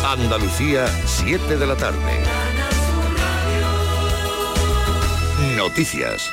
Andalucía, 7 de la tarde. Noticias.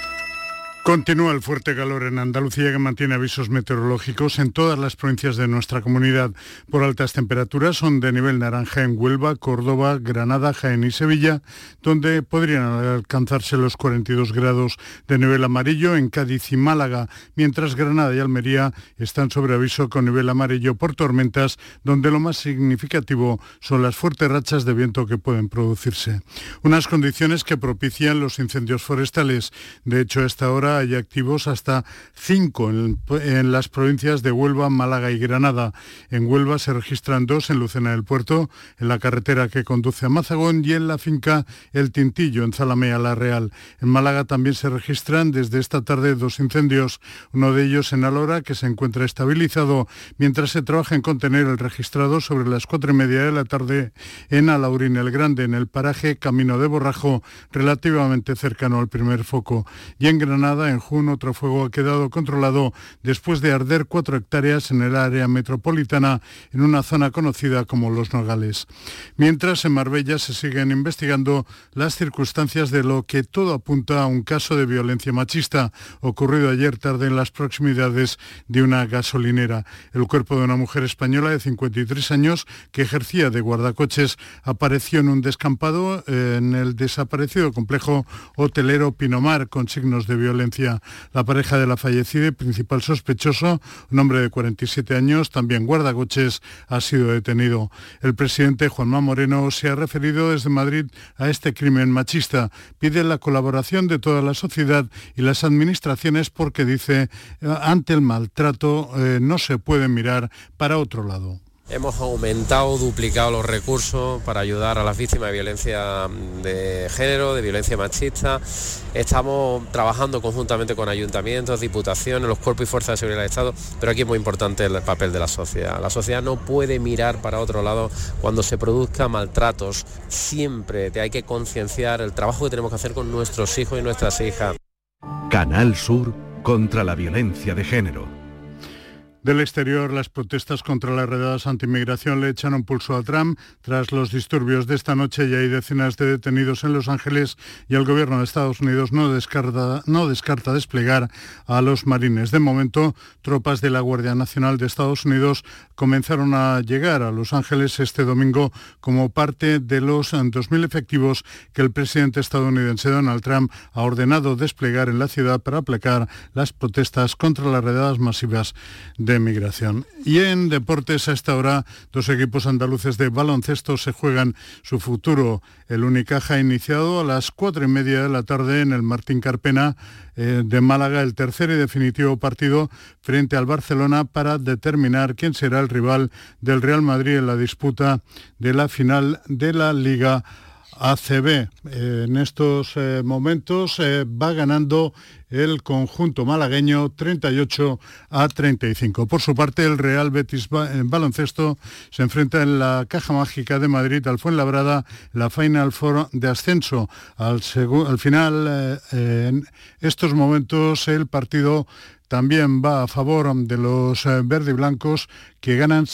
Continúa el fuerte calor en Andalucía, que mantiene avisos meteorológicos en todas las provincias de nuestra comunidad por altas temperaturas. Son de nivel naranja en Huelva, Córdoba, Granada, Jaén y Sevilla, donde podrían alcanzarse los 42 grados. De nivel amarillo en Cádiz y Málaga, mientras Granada y Almería están sobre aviso con nivel amarillo por tormentas, donde lo más significativo son las fuertes rachas de viento que pueden producirse. Unas condiciones que propician los incendios forestales. De hecho, a esta hora hay activos hasta 5 en las provincias de Huelva, Málaga y Granada. En Huelva se registran 2 en Lucena del Puerto, en la carretera que conduce a Mazagón, y en la finca El Tintillo, en Zalamea la Real. En Málaga también se registran desde esta tarde 2 incendios, uno de ellos en Alhora, que se encuentra estabilizado, mientras se trabaja en contener el registrado sobre las 4:30 de la tarde en Alaurín el Grande, en el paraje Camino de Borrajo, relativamente cercano al primer foco. Y en Granada, en Jun, otro fuego ha quedado controlado después de arder 4 hectáreas en el área metropolitana, en una zona conocida como Los Nogales. Mientras, en Marbella se siguen investigando las circunstancias de lo que todo apunta a un caso de violencia machista ocurrido ayer tarde en las proximidades de una gasolinera. El cuerpo de una mujer española de 53 años que ejercía de guardacoches apareció en un descampado en el desaparecido complejo hotelero Pinomar, con signos de violencia. La pareja de la fallecida y principal sospechoso, un hombre de 47 años, también guardacoches, ha sido detenido. El presidente Juanma Moreno se ha referido desde Madrid a este crimen machista. Pide la colaboración de toda la sociedad y las administraciones porque, dice, ante el maltrato no se puede mirar para otro lado. Hemos aumentado, duplicado los recursos para ayudar a las víctimas de violencia de género, de violencia machista. Estamos trabajando conjuntamente con ayuntamientos, diputaciones, los cuerpos y fuerzas de seguridad del Estado, pero aquí es muy importante el papel de la sociedad. La sociedad no puede mirar para otro lado cuando se produzcan maltratos. Siempre hay que concienciar el trabajo que tenemos que hacer con nuestros hijos y nuestras hijas. Canal Sur contra la violencia de género. Del exterior, las protestas contra las redadas anti-inmigración le echan un pulso a Trump. Tras los disturbios de esta noche ya hay decenas de detenidos en Los Ángeles y el gobierno de Estados Unidos no descarta desplegar a los marines. De momento, tropas de la Guardia Nacional de Estados Unidos comenzaron a llegar a Los Ángeles este domingo como parte de los 2.000 efectivos que el presidente estadounidense Donald Trump ha ordenado desplegar en la ciudad para aplacar las protestas contra las redadas masivas de migración. Y en deportes, a esta hora, 2 equipos andaluces de baloncesto se juegan su futuro. El Unicaja ha iniciado a las 4:30 de la tarde en el Martín Carpena de Málaga el tercer y definitivo partido frente al Barcelona para determinar quién será el rival del Real Madrid en la disputa de la final de la Liga ACB. En estos momentos va ganando el conjunto malagueño 38-35. Por su parte, el Real Betis baloncesto se enfrenta en la Caja Mágica de Madrid al Fuenlabrada, la Final Four de ascenso. Al final, en estos momentos, el partido también va a favor de los verde y blancos, que ganan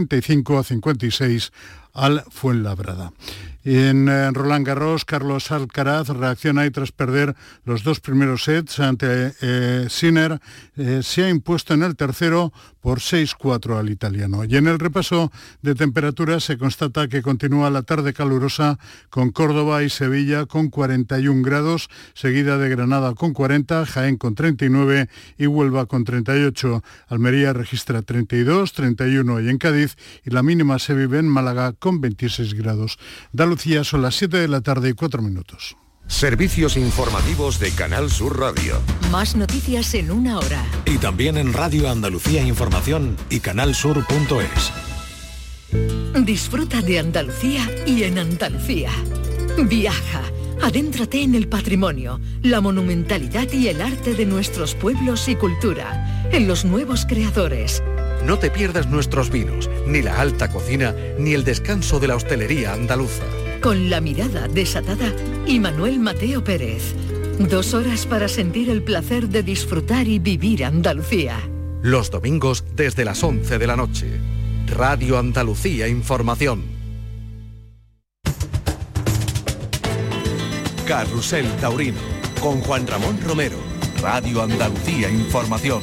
65-56 al Fuenlabrada. En Roland Garros, Carlos Alcaraz reacciona y tras perder los 2 primeros sets ante Sinner, se ha impuesto en el tercero por 6-4 al italiano. Y en el repaso de temperaturas se constata que continúa la tarde calurosa con Córdoba y Sevilla con 41 grados, seguida de Granada con 40, Jaén con 39 y Huelva con 38. Almería registra 32, 31 y en Cádiz, y la mínima se vive en Málaga con 26 grados. Andalucía, son las 7 de la tarde y 4 minutos. Servicios informativos de Canal Sur Radio. Más noticias en una hora. Y también en Radio Andalucía Información y canalsur.es. Disfruta de Andalucía y en Andalucía. Viaja, adéntrate en el patrimonio, la monumentalidad y el arte de nuestros pueblos y cultura, en los nuevos creadores. No te pierdas nuestros vinos, ni la alta cocina, ni el descanso de la hostelería andaluza. Con la mirada desatada y Manuel Mateo Pérez. 2 horas para sentir el placer de disfrutar y vivir Andalucía. Los domingos desde las 11 de la noche. Radio Andalucía Información. Carrusel Taurino, con Juan Ramón Romero, Radio Andalucía Información.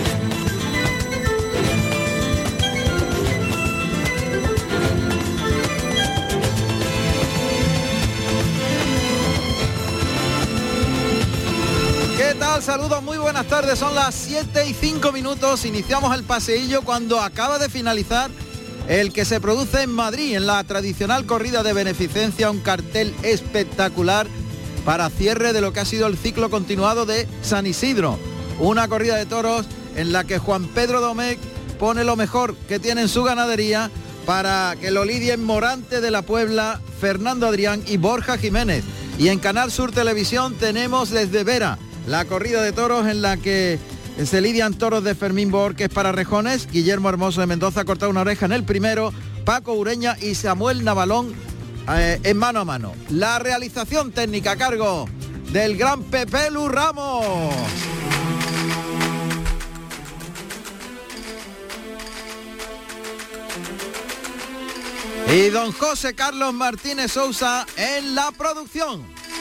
¿Qué tal? Saludos, muy buenas tardes. Son las 7:05. Iniciamos el paseillo cuando acaba de finalizar el que se produce en Madrid, en la tradicional corrida de beneficencia, un cartel espectacular para cierre de lo que ha sido el ciclo continuado de San Isidro. Una corrida de toros en la que Juan Pedro Domecq pone lo mejor que tiene en su ganadería para que lo lidien Morante de la Puebla, Fernando Adrián y Borja Jiménez. Y en Canal Sur Televisión tenemos desde Vera la corrida de toros en la que se lidian toros de Fermín Borques para rejones. Guillermo Hermoso de Mendoza ha cortado una oreja en el primero, Paco Ureña y Samuel Navalón en mano a mano. La realización técnica a cargo del gran Pepe Lu Ramos. Y don José Carlos Martínez Sousa en la producción.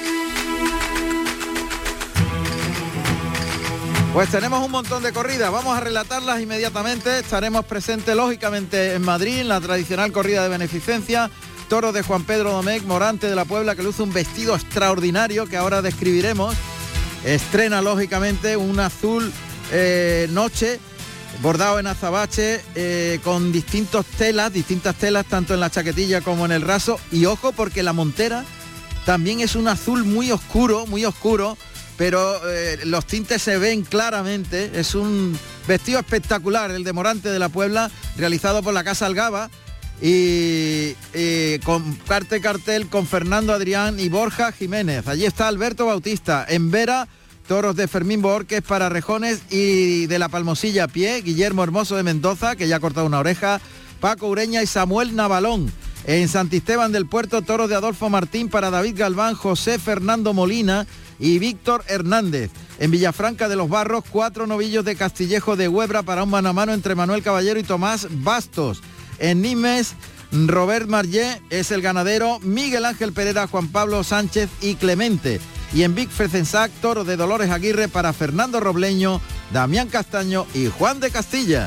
Pues tenemos un montón de corridas, vamos a relatarlas inmediatamente. Estaremos presentes lógicamente en Madrid, en la tradicional corrida de beneficencia. Toros de Juan Pedro Domecq, Morante de la Puebla, que luce un vestido extraordinario que ahora describiremos. Estrena lógicamente un azul noche, bordado en azabache, con distintas telas tanto en la chaquetilla como en el raso. Y ojo, porque la montera también es un azul muy oscuro, pero los tintes se ven claramente. Es un vestido espectacular el de Morante de la Puebla, realizado por la Casa Algaba, y con cartel con Fernando Adrián y Borja Jiménez. Allí está Alberto Bautista. En Vera, toros de Fermín Borques para rejones y de la Palmosilla a pie, Guillermo Hermoso de Mendoza, que ya ha cortado una oreja, Paco Ureña y Samuel Navalón. En Santisteban del Puerto, toros de Adolfo Martín para David Galván, José Fernando Molina y Víctor Hernández. En Villafranca de los Barros, 4 novillos de Castillejo de Huebra para un mano a mano entre Manuel Caballero y Tomás Bastos. En Nimes, Robert Marllet es el ganadero, Miguel Ángel Pereira, Juan Pablo Sánchez y Clemente. Y en Vic Frecensac, toro de Dolores Aguirre para Fernando Robleño, Damián Castaño y Juan de Castilla.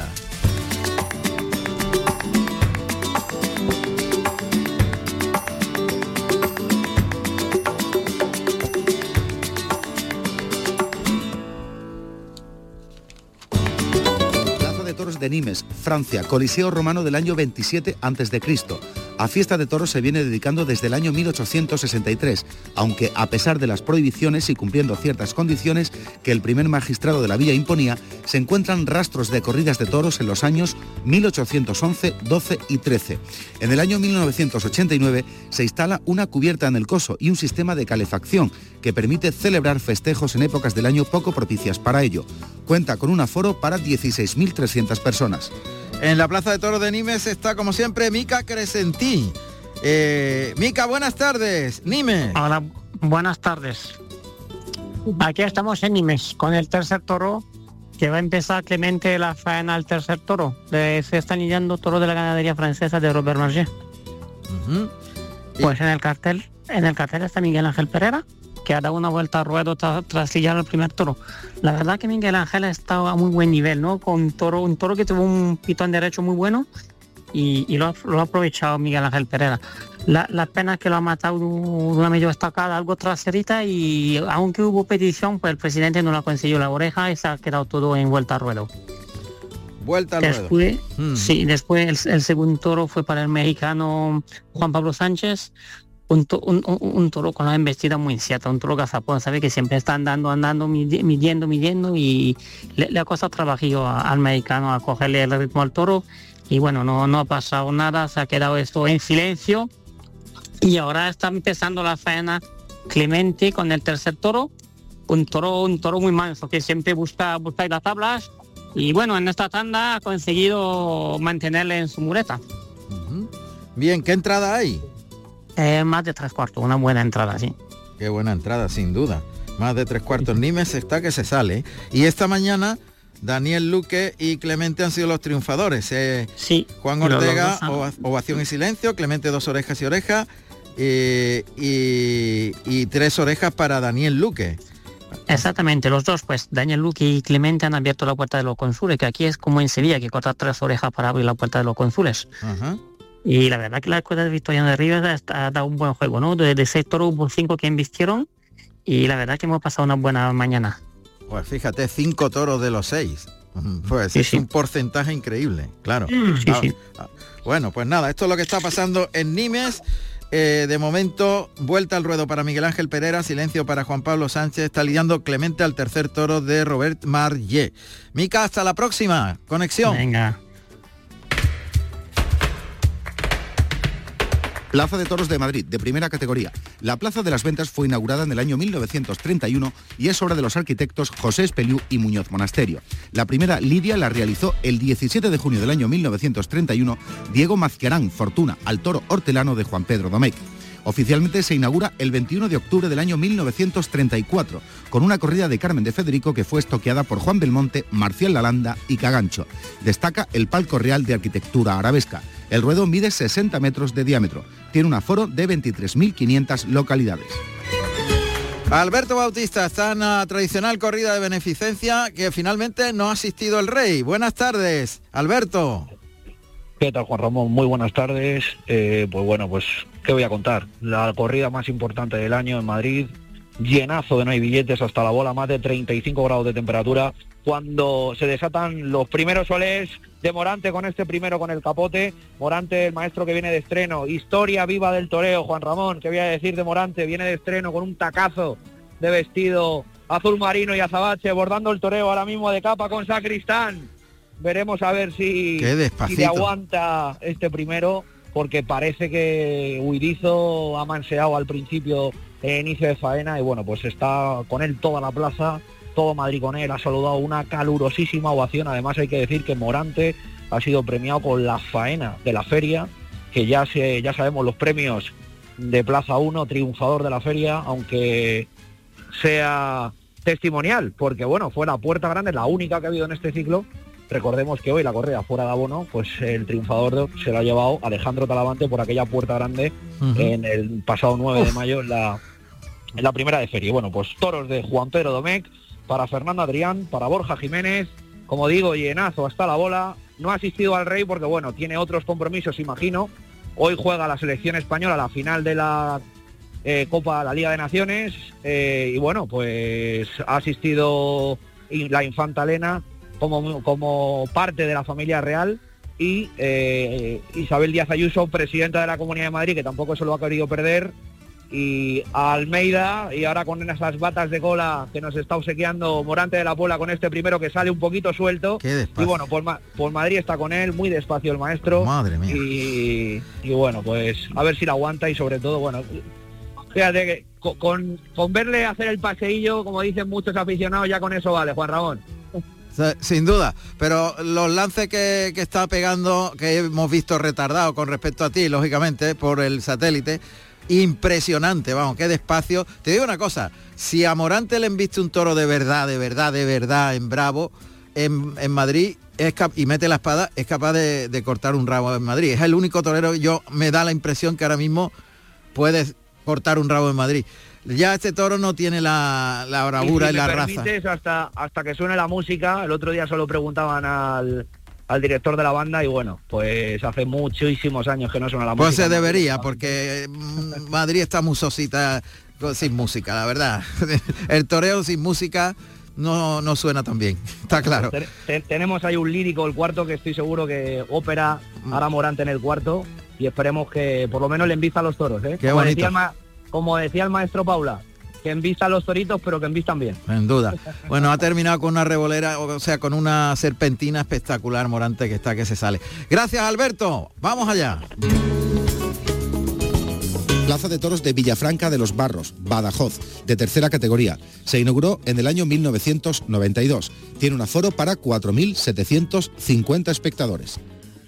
De Nimes, Francia, Coliseo romano del año 27 a.C. A fiesta de toros se viene dedicando desde el año 1863, aunque a pesar de las prohibiciones y cumpliendo ciertas condiciones que el primer magistrado de la villa imponía, se encuentran rastros de corridas de toros en los años 1811, 12 y 13. En el año 1989 se instala una cubierta en el coso y un sistema de calefacción que permite celebrar festejos en épocas del año poco propicias para ello. Cuenta con un aforo para 16.300 personas. En la Plaza de Toros de Nimes está, como siempre, Mica Cresentí. Mica, buenas tardes. Nimes. Hola, buenas tardes. Aquí estamos en Nimes con el tercer toro, que va a empezar Clemente la faena al tercer toro. Se están lidiando toros de la ganadería francesa de Robert Marllet. Pues en el cartel está Miguel Ángel Pereira, que ha dado una vuelta a ruedo tras sillar el primer toro. La verdad que Miguel Ángel ha estado a muy buen nivel, ¿no? Con un toro que tuvo un pitón derecho muy bueno y lo ha aprovechado Miguel Ángel Pereira. La pena es que lo ha matado de una medio estacada, algo traserita, y aunque hubo petición, pues el presidente no le ha conseguido la oreja y se ha quedado todo en vuelta a ruedo. Vuelta al ruedo. Sí, después el segundo toro fue para el mexicano Juan Pablo Sánchez. Un toro con la embestida muy incierta, un toro gazapón, sabe que siempre está andando, midiendo, y le ha costado trabajillo al mexicano a cogerle el ritmo al toro, y bueno, no ha pasado nada, se ha quedado esto en silencio, y ahora está empezando la faena Clemente con el tercer toro, un toro muy manso, que siempre busca las tablas, y bueno, en esta tanda ha conseguido mantenerle en su muleta. Bien, ¿qué entrada hay? Más de 3/4, una buena entrada, sí. Qué buena entrada, sin duda. Más de 3/4. Nimes está que se sale. Y esta mañana, Daniel Luque y Clemente han sido los triunfadores. Sí. Juan Ortega, ovación y silencio. Clemente, 2 orejas y oreja. y 3 orejas para Daniel Luque. Exactamente, los dos, pues Daniel Luque y Clemente han abierto la puerta de los cónsules, que aquí es como en Sevilla, que corta 3 orejas para abrir la puerta de los cónsules. Ajá. Y la verdad que la escuela de Victoriano de Rivas ha dado un buen juego, ¿no? De 6 toros hubo 5 que embistieron y la verdad que hemos pasado una buena mañana. Pues fíjate, 5 toros de los 6. Pues Sí, es sí. un porcentaje increíble, claro. Sí. Bueno, pues nada, esto es lo que está pasando en Nimes. De momento, vuelta al ruedo para Miguel Ángel Pereira, silencio para Juan Pablo Sánchez, está lidiando Clemente al tercer toro de Robert Marllet. Mica, hasta la próxima conexión. Venga. Plaza de Toros de Madrid, de primera categoría. La Plaza de las Ventas fue inaugurada en el año 1931 y es obra de los arquitectos José Espeliú y Muñoz Monasterio. La primera lidia la realizó el 17 de junio del año 1931 Diego Mazquiarán Fortuna, al toro hortelano de Juan Pedro Domecq. Oficialmente se inaugura el 21 de octubre del año 1934, con una corrida de Carmen de Federico que fue estoqueada por Juan Belmonte, Marcial Lalanda y Cagancho. Destaca el palco real de arquitectura arabesca. El ruedo mide 60 metros de diámetro. Tiene un aforo de 23.500 localidades. Alberto Bautista está en la tradicional corrida de beneficencia que finalmente no ha asistido el rey. Buenas tardes, Alberto. ¿Qué tal, Juan Ramón? Muy buenas tardes. Pues bueno, pues ¿qué voy a contar? La corrida más importante del año en Madrid, llenazo de no hay billetes hasta la bola, más de 35 grados de temperatura, cuando se desatan los primeros soles de Morante con este primero con el capote. Morante, el maestro que viene de estreno, historia viva del toreo, Juan Ramón, ¿qué voy a decir de Morante? Viene de estreno con un tacazo de vestido azul marino y azabache, bordando el toreo ahora mismo de capa con Sacristán. Veremos a ver si le aguanta este primero, porque parece que Huirizo ha manseado al principio el inicio de faena y bueno, pues está con él toda la plaza, todo Madrid con él, ha saludado una calurosísima ovación. Además hay que decir que Morante ha sido premiado con la faena de la feria, que ya sabemos los premios de Plaza 1, triunfador de la feria, aunque sea testimonial, porque bueno, fue la puerta grande, la única que ha habido en este ciclo. Recordemos que hoy la correa fuera de abono, pues el triunfador se lo ha llevado Alejandro Talavante por aquella puerta grande en el pasado 9 de mayo en la primera de feria. Bueno, pues toros de Juan Pedro Domecq, para Fernando Adrián, para Borja Jiménez, como digo, llenazo hasta la bola. No ha asistido al rey porque bueno, tiene otros compromisos, imagino. Hoy juega la selección española la final de la Copa, la Liga de Naciones, y bueno, pues ha asistido la infanta Elena como parte de la familia real, y Isabel Díaz Ayuso, presidenta de la Comunidad de Madrid, que tampoco se lo ha querido perder, y a Almeida, y ahora con esas batas de cola que nos está obsequiando Morante de la Puebla con este primero que sale un poquito suelto. Y bueno, por Madrid está con él, muy despacio el maestro. Madre mía. Y bueno, pues a ver si la aguanta, y sobre todo, bueno, fíjate que con verle hacer el paseillo, como dicen muchos aficionados, ya con eso vale, Juan Ramón. Sin duda, pero los lances que está pegando, que hemos visto retardados con respecto a ti, lógicamente, por el satélite, impresionante, vamos, qué despacio. Te digo una cosa, si a Morante le embiste un toro de verdad en Bravo, en Madrid, y mete la espada, es capaz de cortar un rabo en Madrid. Es el único torero, me da la impresión que ahora mismo puede cortar un rabo en Madrid. Ya este toro no tiene la bravura y la raza. Hasta que suene la música. El otro día solo preguntaban al director de la banda y bueno, pues hace muchísimos años que no suena la música. Pues se debería, porque Madrid está muy sosita sin música, la verdad. El toreo sin música no suena tan bien, está claro. Tenemos ahí un lírico, el cuarto, que estoy seguro que ópera hará Morante en el cuarto, y esperemos que por lo menos le embista a los toros, ¿eh? Qué bonito. Como decía el maestro Paula, que envistan los toritos, pero que envistan bien. Sin duda. Bueno, ha terminado con una revolera, o sea, con una serpentina espectacular, Morante, que se sale. Gracias, Alberto. Vamos allá. Plaza de Toros de Villafranca de los Barros, Badajoz, de tercera categoría. Se inauguró en el año 1992. Tiene un aforo para 4.750 espectadores.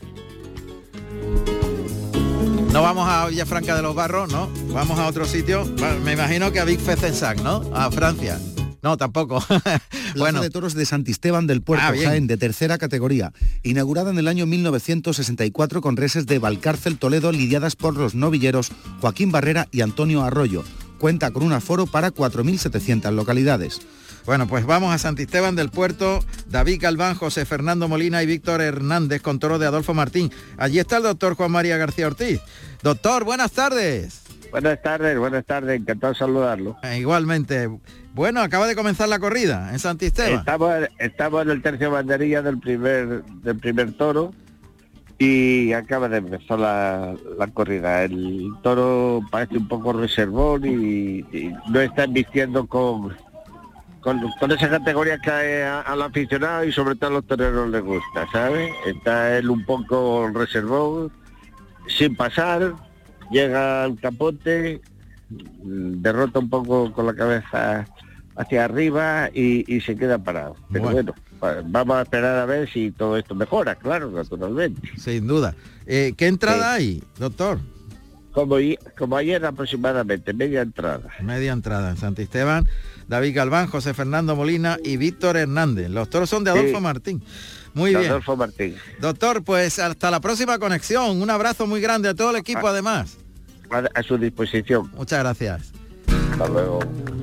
No vamos a Villafranca de los Barros, ¿no? Vamos a otro sitio. Me imagino que a Vic Fezensac, ¿no? A Francia. No, tampoco. Plaza de Toros de Santisteban del Puerto, Jaén, de tercera categoría. Inaugurada en el año 1964 con reses de Valcárcel, Toledo, lidiadas por los novilleros Joaquín Barrera y Antonio Arroyo. Cuenta con un aforo para 4.700 localidades. Bueno, pues vamos a Santisteban del Puerto, David Galván, José Fernando Molina y Víctor Hernández con toros de Adolfo Martín. Allí está el doctor Juan María García Ortiz. Doctor, buenas tardes. Buenas tardes, encantado de saludarlo. Igualmente. Bueno, acaba de comenzar la corrida en Santisteban. Estamos en el tercio banderilla del primer toro y acaba de empezar la corrida. El toro parece un poco reservón y no está vistiendo con esa categoría que al aficionado y sobre todo a los toreros les gusta, ¿sabes? Está él un poco reservón, sin pasar, llega al capote, derrota un poco con la cabeza hacia arriba y se queda parado. Pero bueno, vamos a esperar a ver si todo esto mejora, claro, naturalmente. Sin duda. ¿Qué entrada hay, doctor? Como ayer aproximadamente, media entrada. Media entrada en Santisteban. David Galván, José Fernando Molina y Víctor Hernández. Los toros son de Adolfo Martín. Muy bien. Adolfo Martín. Doctor, pues hasta la próxima conexión. Un abrazo muy grande a todo el equipo además. A su disposición. Muchas gracias. Hasta luego.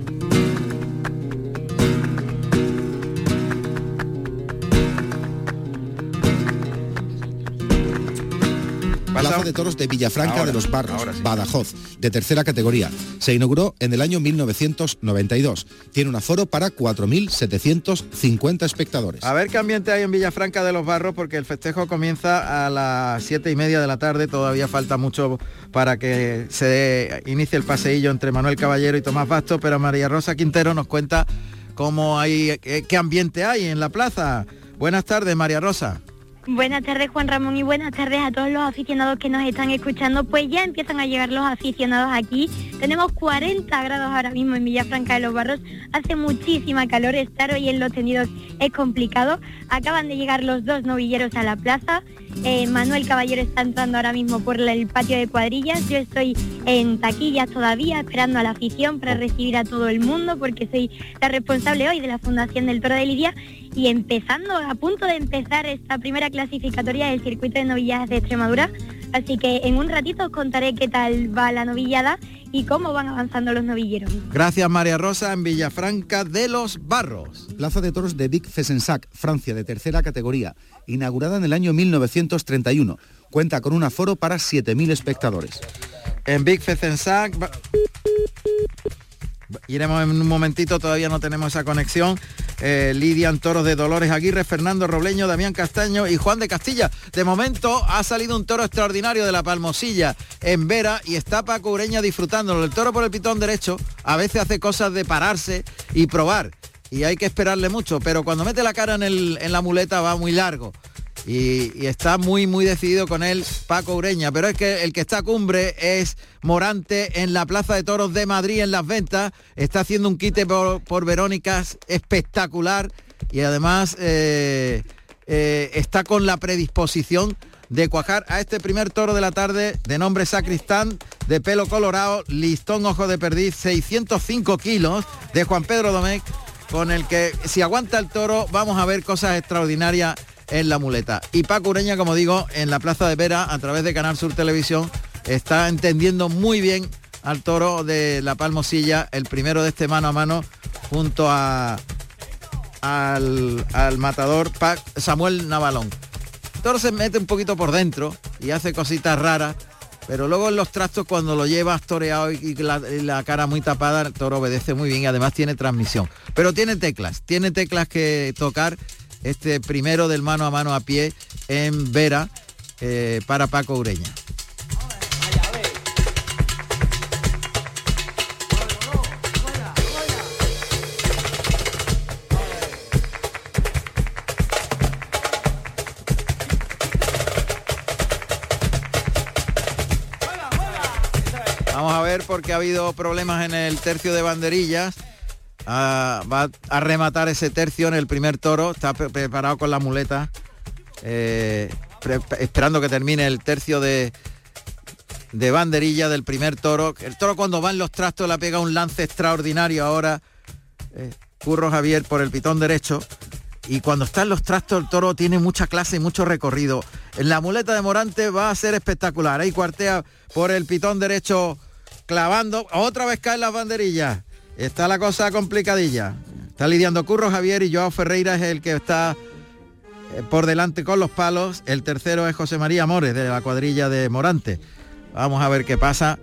Plaza de Toros de Villafranca de los Barros, sí. Badajoz, de tercera categoría. Se inauguró en el año 1992. Tiene un aforo para 4.750 espectadores. A ver qué ambiente hay en Villafranca de los Barros, porque el festejo comienza a las 7:30 de la tarde. Todavía falta mucho para que se inicie el paseillo entre Manuel Caballero y Tomás Basto, pero María Rosa Quintero nos cuenta cómo hay, qué ambiente hay en la plaza. Buenas tardes, María Rosa. Buenas tardes, Juan Ramón, y buenas tardes a todos los aficionados que nos están escuchando. Pues ya empiezan a llegar los aficionados aquí. Tenemos 40 grados ahora mismo en Villafranca de los Barros. Hace muchísima calor, estar hoy en los tendidos es complicado. Acaban de llegar los dos novilleros a la plaza. Manuel Caballero está entrando ahora mismo por el patio de cuadrillas. Yo estoy en taquillas todavía, esperando a la afición para recibir a todo el mundo, porque soy la responsable hoy de la Fundación del Toro de Lidia. Y a punto de empezar esta primera clasificatoria del circuito de novilladas de Extremadura. Así que en un ratito os contaré qué tal va la novillada y cómo van avanzando los novilleros. Gracias, María Rosa, en Villafranca de los Barros. Plaza de Toros de Vic-Fezensac, Francia, de tercera categoría. Inaugurada en el año 1931. Cuenta con un aforo para 7.000 espectadores. En Vic-Fezensac... Iremos en un momentito, todavía no tenemos esa conexión. Lidian toros de Dolores Aguirre, Fernando Robleño, Damián Castaño y Juan de Castilla. De momento ha salido un toro extraordinario de la Palmosilla en Vera y está Paco Ureña disfrutándolo. El toro por el pitón derecho a veces hace cosas de pararse y probar y hay que esperarle mucho, pero cuando mete la cara en la muleta va muy largo. Y está muy decidido con él Paco Ureña, pero es que el que está a cumbre es Morante en la Plaza de Toros de Madrid en Las Ventas. Está haciendo un quite por Verónicas espectacular y además está con la predisposición de cuajar a este primer toro de la tarde, de nombre Sacristán, de pelo colorado, listón ojo de perdiz, 605 kilos, de Juan Pedro Domecq, con el que si aguanta el toro vamos a ver cosas extraordinarias en la muleta. Y Paco Ureña, como digo, en la Plaza de Vera, a través de Canal Sur Televisión, está entendiendo muy bien al toro de la Palmosilla, el primero de este mano a mano, junto al matador Samuel Navalón. El toro se mete un poquito por dentro y hace cositas raras, pero luego en los trastos, cuando lo llevas toreado y la cara muy tapada, el toro obedece muy bien y además tiene transmisión. Pero tiene teclas que tocar. Este primero del mano a mano a pie en Vera para Paco Ureña. Vamos a ver, porque ha habido problemas en el tercio de banderillas. Va a rematar ese tercio en el primer toro. Está preparado con la muleta, esperando que termine el tercio de banderilla del primer toro. El toro, cuando va en los trastos, le pega un lance extraordinario ahora. Curro Javier por el pitón derecho. Y cuando está en los trastos el toro tiene mucha clase y mucho recorrido. En la muleta de Morante va a ser espectacular. Ahí cuartea por el pitón derecho clavando. Otra vez caen las banderillas. Está la cosa complicadilla. Está lidiando Curro Javier y Joao Ferreira es el que está por delante con los palos. El tercero es José María Mores de la cuadrilla de Morante. Vamos a ver qué pasa.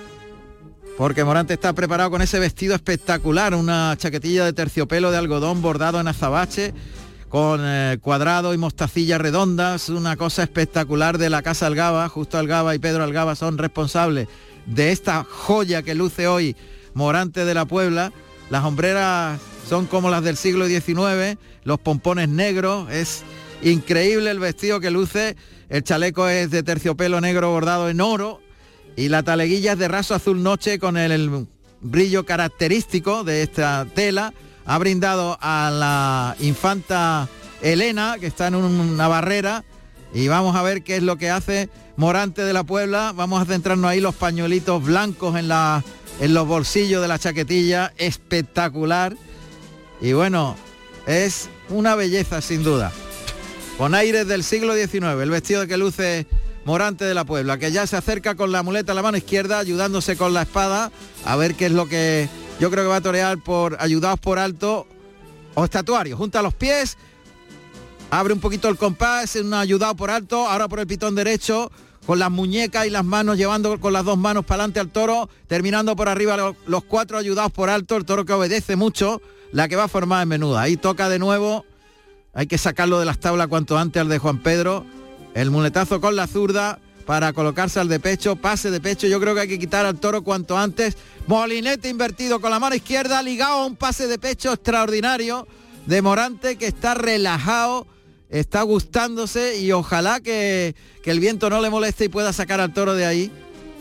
Porque Morante está preparado con ese vestido espectacular, una chaquetilla de terciopelo de algodón bordado en azabache, con cuadrado y mostacillas redondas, una cosa espectacular de la Casa Algaba. Justo Algaba y Pedro Algaba son responsables de esta joya que luce hoy Morante de la Puebla. Las hombreras son como las del siglo XIX, los pompones negros, es increíble el vestido que luce, el chaleco es de terciopelo negro bordado en oro, y la taleguilla es de raso azul noche con el brillo característico de esta tela. Ha brindado a la infanta Elena, que está en una barrera, y vamos a ver qué es lo que hace Morante de la Puebla. Vamos a centrarnos ahí, los pañuelitos blancos en los bolsillos de la chaquetilla, espectacular. Y bueno, es una belleza sin duda. Con aires del siglo XIX, el vestido que luce Morante de la Puebla, que ya se acerca con la muleta a la mano izquierda, ayudándose con la espada, a ver qué es lo que yo creo que va a torear ayudados por alto o estatuario. Junta los pies, abre un poquito el compás, un ayudado por alto, ahora por el pitón derecho, con las muñecas y las manos, llevando con las dos manos para adelante al toro, terminando por arriba los cuatro ayudados por alto, el toro que obedece mucho, la que va a formar en menuda. Ahí toca de nuevo, hay que sacarlo de las tablas cuanto antes al de Juan Pedro. El muletazo con la zurda para colocarse al de pecho, pase de pecho. Yo creo que hay que quitar al toro cuanto antes. Molinete invertido con la mano izquierda, ligado a un pase de pecho extraordinario de Morante, que está relajado, está gustándose, y ojalá que el viento no le moleste y pueda sacar al toro de ahí.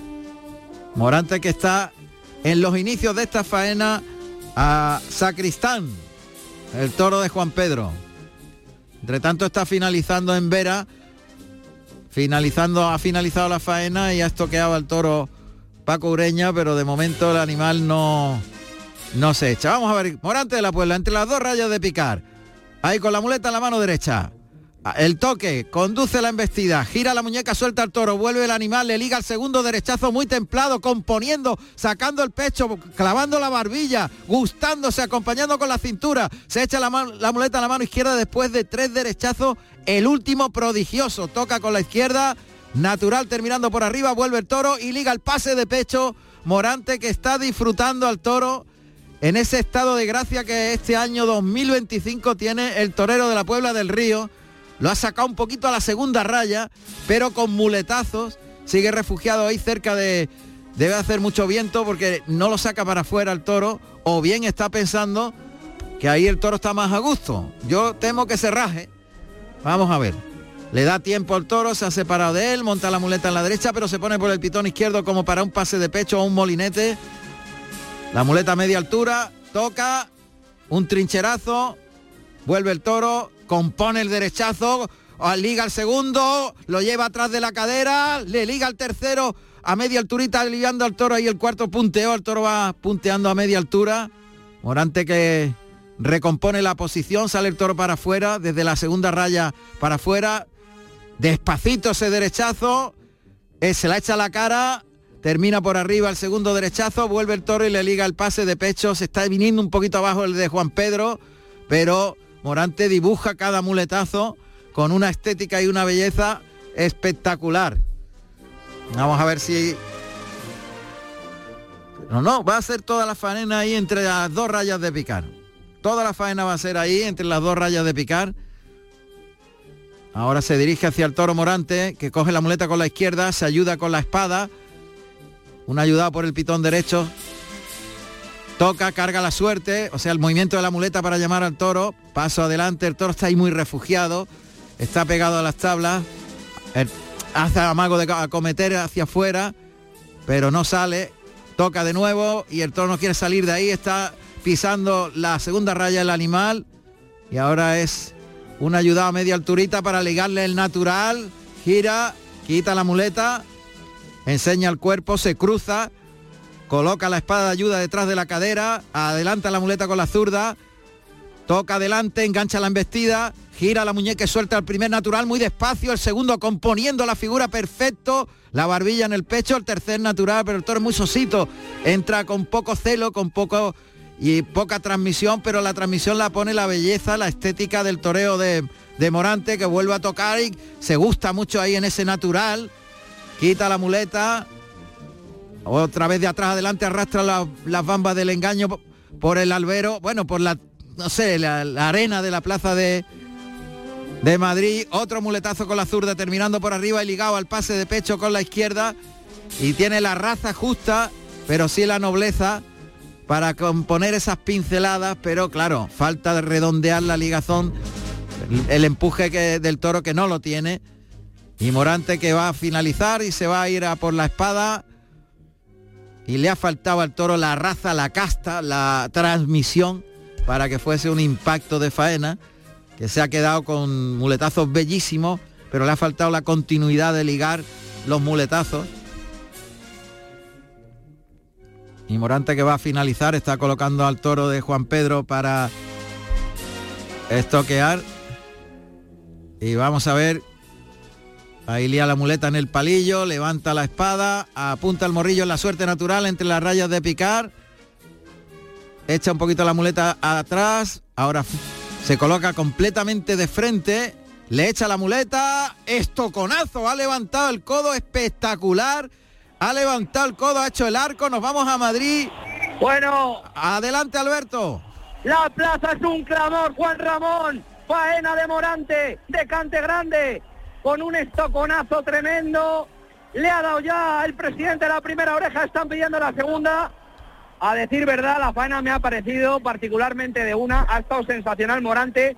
Morante, que está en los inicios de esta faena a Sacristán, el toro de Juan Pedro. Entre tanto está finalizando en Vera. Ha finalizado la faena y ha estoqueado al toro Paco Ureña, pero de momento el animal no se echa. Vamos a ver, Morante de la Puebla, entre las dos rayas de picar. Ahí con la muleta en la mano derecha. El toque, conduce la embestida, gira la muñeca, suelta al toro, vuelve el animal, le liga el segundo derechazo muy templado, componiendo, sacando el pecho, clavando la barbilla, gustándose, acompañando con la cintura. Se echa la muleta a la mano izquierda después de 3 derechazos, el último prodigioso. Toca con la izquierda, natural, terminando por arriba, vuelve el toro y liga el pase de pecho. Morante, que está disfrutando al toro en ese estado de gracia que este año 2025 tiene el torero de la Puebla del Río. Lo ha sacado un poquito a la segunda raya, pero con muletazos. Sigue refugiado ahí cerca de... Debe hacer mucho viento porque no lo saca para afuera el toro, o bien está pensando que ahí el toro está más a gusto. Yo temo que se raje. Vamos a ver. Le da tiempo al toro, se ha separado de él, monta la muleta en la derecha, pero se pone por el pitón izquierdo como para un pase de pecho o un molinete. La muleta a media altura, toca, un trincherazo, vuelve el toro, compone el derechazo, liga el segundo, lo lleva atrás de la cadera, le liga el tercero a media alturita, ligando al toro, y el cuarto punteó, el toro va punteando a media altura. Morante, que recompone la posición, sale el toro para afuera, desde la segunda raya para afuera, despacito ese derechazo, se la echa a la cara, termina por arriba el segundo derechazo, vuelve el toro y le liga el pase de pecho. Se está viniendo un poquito abajo el de Juan Pedro, pero Morante dibuja cada muletazo con una estética y una belleza espectacular. Vamos a ver si... No, va a ser toda la faena ahí entre las dos rayas de picar. Toda la faena va a ser ahí entre las dos rayas de picar. Ahora se dirige hacia el toro Morante, que coge la muleta con la izquierda, se ayuda con la espada. Un ayudado por el pitón derecho. Toca, carga la suerte, o sea, el movimiento de la muleta para llamar al toro. Paso adelante, el toro está ahí muy refugiado, está pegado a las tablas, hace amago de acometer hacia afuera, pero no sale. Toca de nuevo y el toro no quiere salir de ahí, está pisando la segunda raya del animal, y ahora es una ayuda a media alturita para ligarle el natural. Gira, quita la muleta, enseña el cuerpo, se cruza, coloca la espada de ayuda detrás de la cadera, adelanta la muleta con la zurda, toca adelante, engancha la embestida, gira la muñeca y suelta el primer natural muy despacio, el segundo componiendo la figura perfecto, la barbilla en el pecho, el tercer natural, pero el toro es muy sosito, entra con poco celo, con poca transmisión, pero la transmisión la pone la belleza, la estética del toreo de Morante, que vuelve a tocar y se gusta mucho ahí en ese natural, quita la muleta, otra vez de atrás adelante arrastra las bambas del engaño por el albero, bueno, por la arena de la plaza de Madrid, otro muletazo con la zurda terminando por arriba y ligado al pase de pecho con la izquierda, y tiene la raza justa, pero sí la nobleza para componer esas pinceladas, pero claro, falta de redondear la ligazón, el empuje del toro que no lo tiene, y Morante que va a finalizar y se va a ir a por la espada, y le ha faltado al toro la raza, la casta, la transmisión para que fuese un impacto de faena, que se ha quedado con muletazos bellísimos, pero le ha faltado la continuidad de ligar los muletazos. Y Morante que va a finalizar, está colocando al toro de Juan Pedro para estoquear. Y vamos a ver, ahí lía la muleta en el palillo, levanta la espada, apunta el morrillo en la suerte natural entre las rayas de picar, echa un poquito la muleta atrás, ahora se coloca completamente de frente, le echa la muleta, estoconazo, ha levantado el codo, espectacular, ha levantado el codo, ha hecho el arco, nos vamos a Madrid. Bueno, adelante Alberto. La plaza es un clamor, Juan Ramón, faena de Morante, de cante grande, con un estoconazo tremendo, le ha dado ya el presidente la primera oreja, están pidiendo la segunda. A decir verdad, la faena me ha parecido particularmente de una, ha estado sensacional Morante.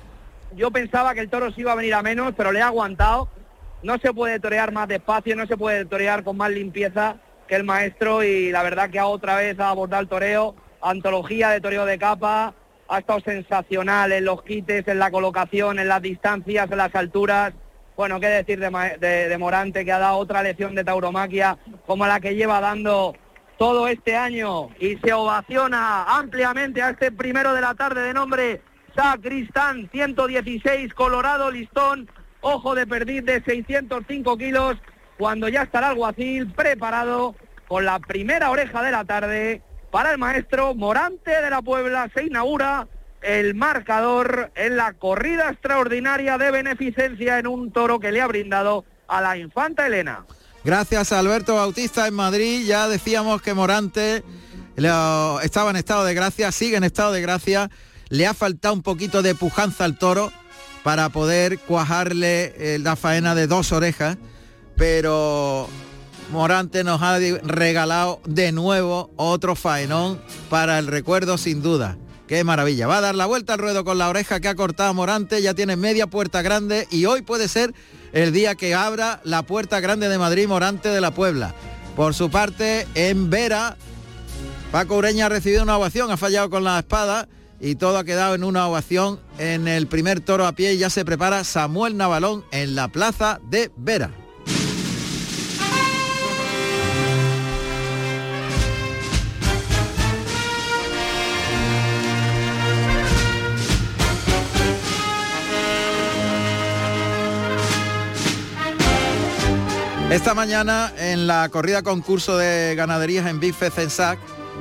Yo pensaba que el toro se iba a venir a menos, pero le ha aguantado. No se puede torear más despacio, no se puede torear con más limpieza que el maestro, y la verdad que otra vez ha abordado el toreo, antología de toreo de capa, ha estado sensacional en los quites, en la colocación, en las distancias, en las alturas. Bueno, qué decir de Morante, que ha dado otra lección de tauromaquia como la que lleva dando todo este año, y se ovaciona ampliamente a este primero de la tarde de nombre Sacristán 116, Colorado Listón, ojo de perdiz de 605 kilos, cuando ya está el alguacil preparado con la primera oreja de la tarde para el maestro Morante de la Puebla. Se inaugura el marcador en la corrida extraordinaria de beneficencia en un toro que le ha brindado a la infanta Elena. Gracias a Alberto Bautista en Madrid. Ya decíamos que Morante estaba en estado de gracia, sigue en estado de gracia. Le ha faltado un poquito de pujanza al toro para poder cuajarle la faena de 2 orejas, pero Morante nos ha regalado de nuevo otro faenón para el recuerdo sin duda. Qué maravilla, va a dar la vuelta al ruedo con la oreja que ha cortado Morante, ya tiene media puerta grande, y hoy puede ser el día que abra la puerta grande de Madrid Morante de la Puebla. Por su parte, en Vera, Paco Ureña ha recibido una ovación, ha fallado con la espada y todo ha quedado en una ovación en el primer toro a pie, y ya se prepara Samuel Navalón en la plaza de Vera. Esta mañana en la corrida concurso de ganaderías en Big Fezensac,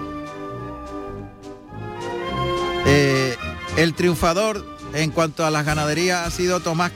el triunfador en cuanto a las ganaderías ha sido Tomás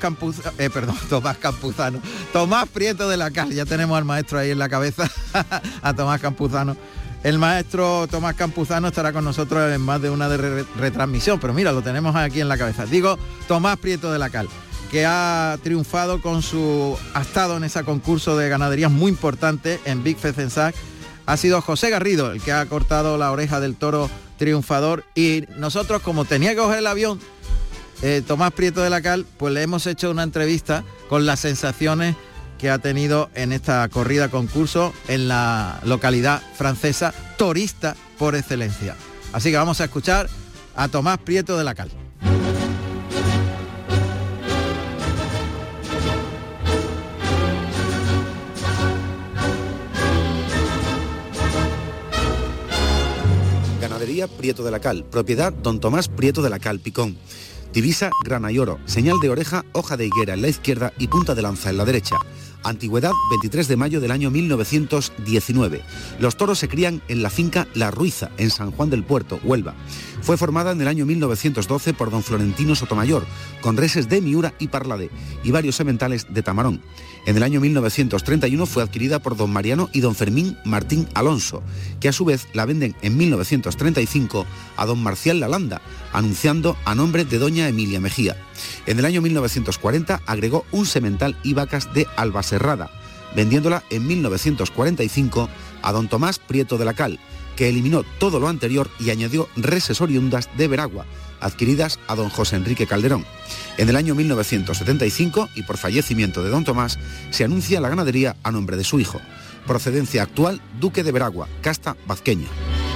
Prieto de la Cal. Ya tenemos al maestro ahí en la cabeza, a Tomás Campuzano. El maestro Tomás Campuzano estará con nosotros en más de una retransmisión, pero mira, lo tenemos aquí en la cabeza. Digo, Tomás Prieto de la Cal, que ha triunfado ha estado en ese concurso de ganaderías muy importante en Big Fezensac. Ha sido José Garrido el que ha cortado la oreja del toro triunfador, y nosotros, como tenía que coger el avión Tomás Prieto de la Cal, pues le hemos hecho una entrevista con las sensaciones que ha tenido en esta corrida concurso en la localidad francesa, torista por excelencia. Así que vamos a escuchar a Tomás Prieto de la Cal. Ganadería Prieto de la Cal, propiedad Don Tomás Prieto de la Cal, Picón. Divisa grana y oro, señal de oreja, hoja de higuera en la izquierda y punta de lanza en la derecha. Antigüedad 23 de mayo del año 1919. Los toros se crían en la finca La Ruiza, en San Juan del Puerto, Huelva. Fue formada en el año 1912 por don Florentino Sotomayor, con reses de Miura y Parladé, y varios sementales de Tamarón. En el año 1931 fue adquirida por don Mariano y don Fermín Martín Alonso, que a su vez la venden en 1935 a don Marcial Lalanda, anunciando a nombre de doña Emilia Mejía. En el año 1940 agregó un semental y vacas de Albaserrada, vendiéndola en 1945 a don Tomás Prieto de la Cal, que eliminó todo lo anterior y añadió reses oriundas de Veragua, adquiridas a don José Enrique Calderón. En el año 1975, y por fallecimiento de don Tomás, se anuncia la ganadería a nombre de su hijo. Procedencia actual, Duque de Veragua, casta vazqueña.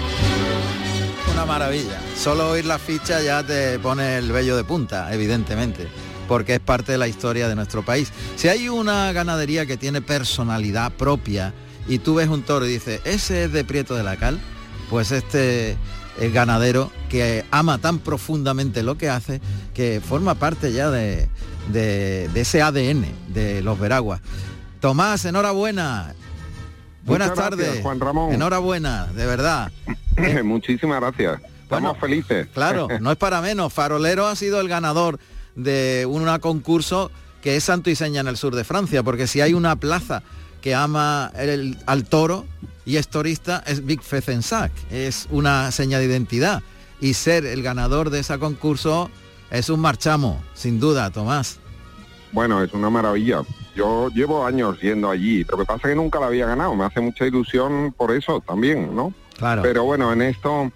Una maravilla. Solo oír la ficha ya te pone el vello de punta, evidentemente, porque es parte de la historia de nuestro país. Si hay una ganadería que tiene personalidad propia y tú ves un toro y dices, ese es de Prieto de la Cal, pues este es ganadero que ama tan profundamente lo que hace, que forma parte ya de ese ADN de los Veraguas. Tomás, enhorabuena. Buenas tardes, Juan Ramón. Enhorabuena, de verdad. Muchísimas gracias. Estamos felices. Claro, no es para menos. Farolero ha sido el ganador de un concurso que es santo y seña en el sur de Francia, porque si hay una plaza que ama al toro y es torista, es Vic Fezensac, es una seña de identidad. Y ser el ganador de ese concurso es un marchamo, sin duda, Tomás. Bueno, es una maravilla. Yo llevo años yendo allí, lo que pasa es que nunca la había ganado, me hace mucha ilusión por eso también, ¿no? Claro. Pero bueno, en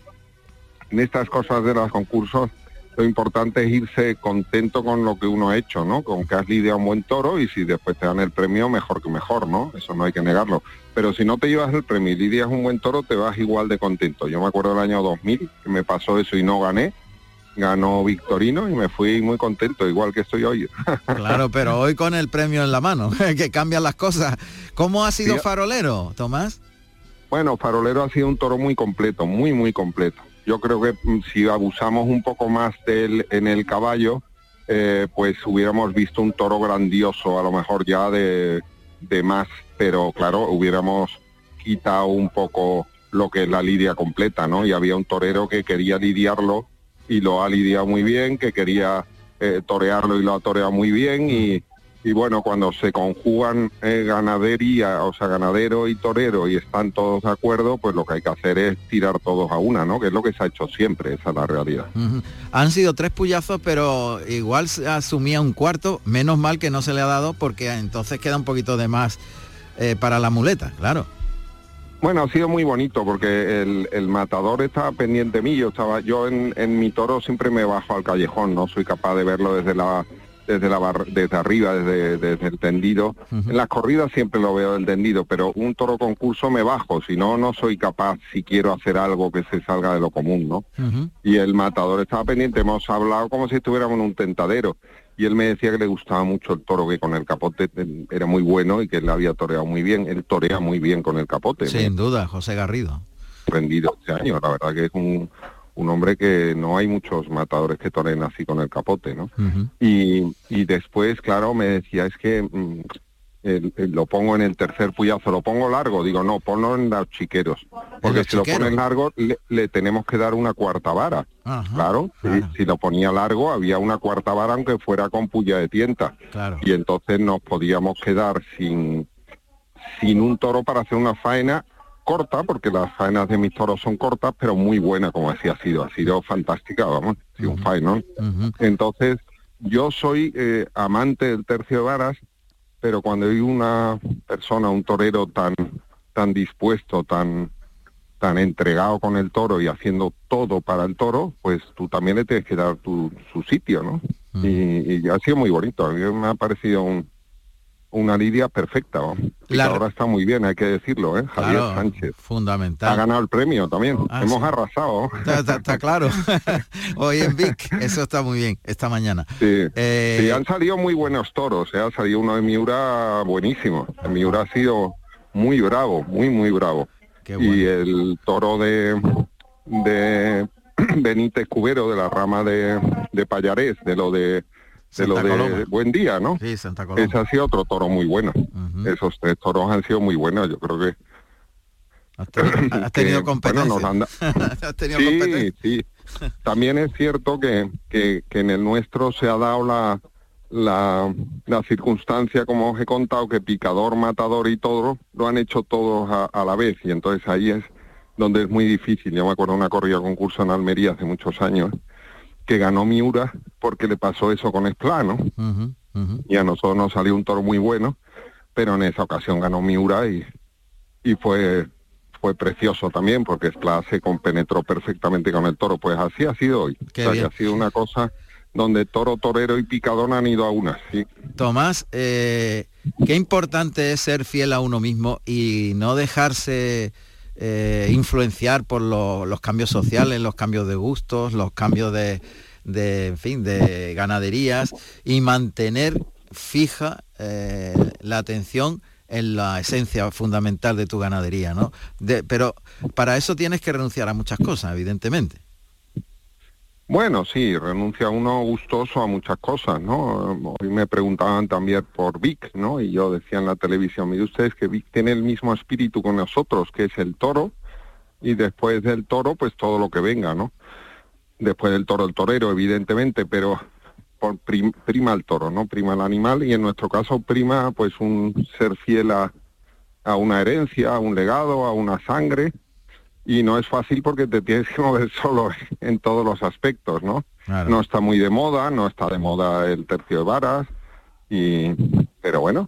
estas cosas de los concursos, lo importante es irse contento con lo que uno ha hecho, ¿no? Con que has lidiado un buen toro y si después te dan el premio, mejor que mejor, ¿no? Eso no hay que negarlo. Pero si no te llevas el premio y lidias un buen toro, te vas igual de contento. Yo me acuerdo del año 2000, que me pasó eso y no gané. Ganó Victorino y me fui muy contento, igual que estoy hoy. Claro, pero hoy con el premio en la mano, que cambian las cosas. ¿Cómo ha sido Farolero, Tomás? Bueno, Farolero ha sido un toro muy completo, muy completo. Yo creo que si abusamos un poco más de él en el caballo, pues hubiéramos visto un toro grandioso, a lo mejor ya de más, pero claro, hubiéramos quitado un poco lo que es la lidia completa, ¿no? Y había un torero que quería lidiarlo y lo ha lidiado muy bien, que quería torearlo y lo ha toreado muy bien y bueno, cuando se conjugan ganadería, o sea, ganadero y torero y están todos de acuerdo, pues lo que hay que hacer es tirar todos a una, ¿no? Que es lo que se ha hecho siempre, esa es la realidad. Han sido 3 puyazos, pero igual se asumía un cuarto, menos mal que no se le ha dado, porque entonces queda un poquito de más para la muleta, claro. Bueno, ha sido muy bonito porque el matador estaba pendiente de mí. Yo en mi toro siempre me bajo al callejón, no soy capaz de verlo desde arriba, desde el tendido. En las corridas siempre lo veo del tendido, pero un toro concurso me bajo, si no, no soy capaz si quiero hacer algo que se salga de lo común, ¿no? Y el matador estaba pendiente, hemos hablado como si estuviéramos en un tentadero. Y él me decía que le gustaba mucho el toro, que con el capote era muy bueno y que él había toreado muy bien. Él torea muy bien con el capote. Sin duda, José Garrido. Rendido este año, la verdad que es un hombre que no hay muchos matadores que toreen así con el capote, ¿no? Y después, claro, me decía, es que lo pongo en el tercer puyazo, lo pongo largo, digo, no, ponlo en los chiqueros, porque si lo pones largo le tenemos que dar una cuarta vara. Claro. Si lo ponía largo había una cuarta vara aunque fuera con puya de tienta, claro. Y entonces nos podíamos quedar sin un toro para hacer una faena corta, porque las faenas de mis toros son cortas, pero muy buena, como decía, ha sido fantástica, vamos, ha sido un faenón. Entonces, yo soy amante del tercio de varas, pero cuando hay una persona, un torero tan dispuesto, tan entregado con el toro y haciendo todo para el toro, pues tú también le tienes que dar su sitio, ¿no? Y ha sido muy bonito, a mí me ha parecido una lidia perfecta, ¿no? Y ahora está muy bien, hay que decirlo, ¿eh? Javier Sánchez. Fundamental. Ha ganado el premio también, hemos arrasado. Está claro. Hoy en Vic, eso está muy bien, esta mañana. Sí, sí, han salido muy buenos toros, ha salido uno de Miura buenísimo. El Miura ha sido muy bravo, muy bravo. Qué bueno. Y el toro de Benítez Cubero, de la rama de Payarés, de lo de Buen Día, ¿no? Sí, Santa Coloma. Ese ha sido otro toro muy bueno. Esos 3 toros han sido muy buenos, yo creo que... Has tenido competencia. Bueno, ¿Has tenido competencia? Sí. También es cierto que en el nuestro se ha dado la circunstancia, como os he contado, que picador, matador y toro lo han hecho todos a la vez, y entonces ahí es donde es muy difícil. Yo me acuerdo de una corrida concurso en Almería hace muchos años, que ganó Miura porque le pasó eso con Esplá, ¿no? Y a nosotros nos salió un toro muy bueno, pero en esa ocasión ganó Miura y fue precioso también, porque Esplá se compenetró perfectamente con el toro. Pues así ha sido hoy. Qué bien. Ha sido una cosa donde toro, torero y picador han ido a una, sí. Tomás, qué importante es ser fiel a uno mismo y no dejarse influenciar por los cambios sociales, los cambios de gustos, los cambios de ganaderías, y mantener fija la atención en la esencia fundamental de tu ganadería, ¿no? Pero para eso tienes que renunciar a muchas cosas, evidentemente. Bueno, sí, renuncia uno gustoso a muchas cosas, ¿no? Hoy me preguntaban también por Vic, ¿no? Y yo decía en la televisión, mire ustedes que Vic tiene el mismo espíritu con nosotros, que es el toro, y después del toro, pues todo lo que venga, ¿no? Después del toro, el torero, evidentemente, pero prima el toro, ¿no? Prima el animal, y en nuestro caso prima, pues, un ser fiel a una herencia, a un legado, a una sangre. Y no es fácil porque te tienes que mover solo en todos los aspectos, ¿no? Claro. No está muy de moda, no está de moda el tercio de varas, pero bueno,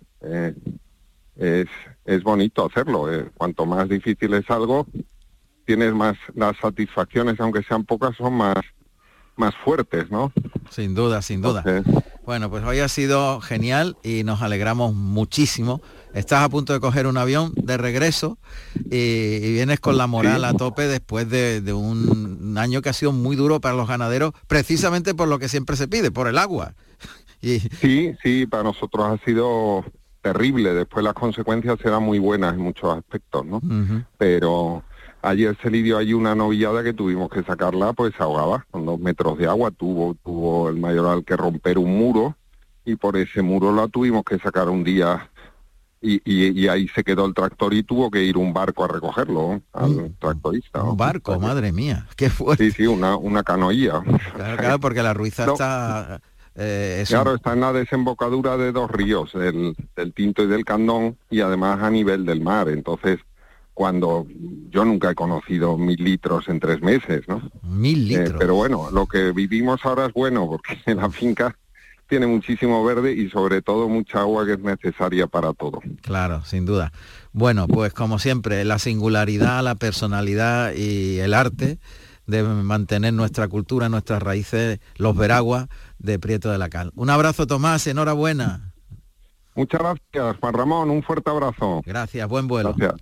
es bonito hacerlo. Cuanto más difícil es algo, tienes más, las satisfacciones, aunque sean pocas, son más fuertes, ¿no? Sin duda, sin duda. Bueno, pues hoy ha sido genial y nos alegramos muchísimo. Estás a punto de coger un avión de regreso y vienes con la moral a tope después de un año que ha sido muy duro para los ganaderos, precisamente por lo que siempre se pide, por el agua. Sí, para nosotros ha sido terrible. Después las consecuencias eran muy buenas en muchos aspectos, ¿no? Pero ayer se lidió ahí una novillada que tuvimos que sacarla, pues se ahogaba con 2 metros de agua. Tuvo el mayoral que romper un muro, y por ese muro la tuvimos que sacar un día, y ahí se quedó el tractor y tuvo que ir un barco a recogerlo al tractorista, ¿no? Un barco, madre mía, qué fuerte. Sí, una canoía. Claro, porque la Ruiza está... está en la desembocadura de 2 ríos, del Tinto y del Candón, y además a nivel del mar. Entonces, cuando yo nunca he conocido 1000 litros en 3 meses, ¿no? 1000 litros. Pero bueno, lo que vivimos ahora es bueno, porque la finca tiene muchísimo verde y sobre todo mucha agua, que es necesaria para todo. Claro, sin duda. Bueno, pues como siempre, la singularidad, la personalidad y el arte de mantener nuestra cultura, nuestras raíces, los veraguas de Prieto de la Cal. Un abrazo, Tomás, enhorabuena. Muchas gracias, Juan Ramón, un fuerte abrazo. Gracias, buen vuelo. Gracias.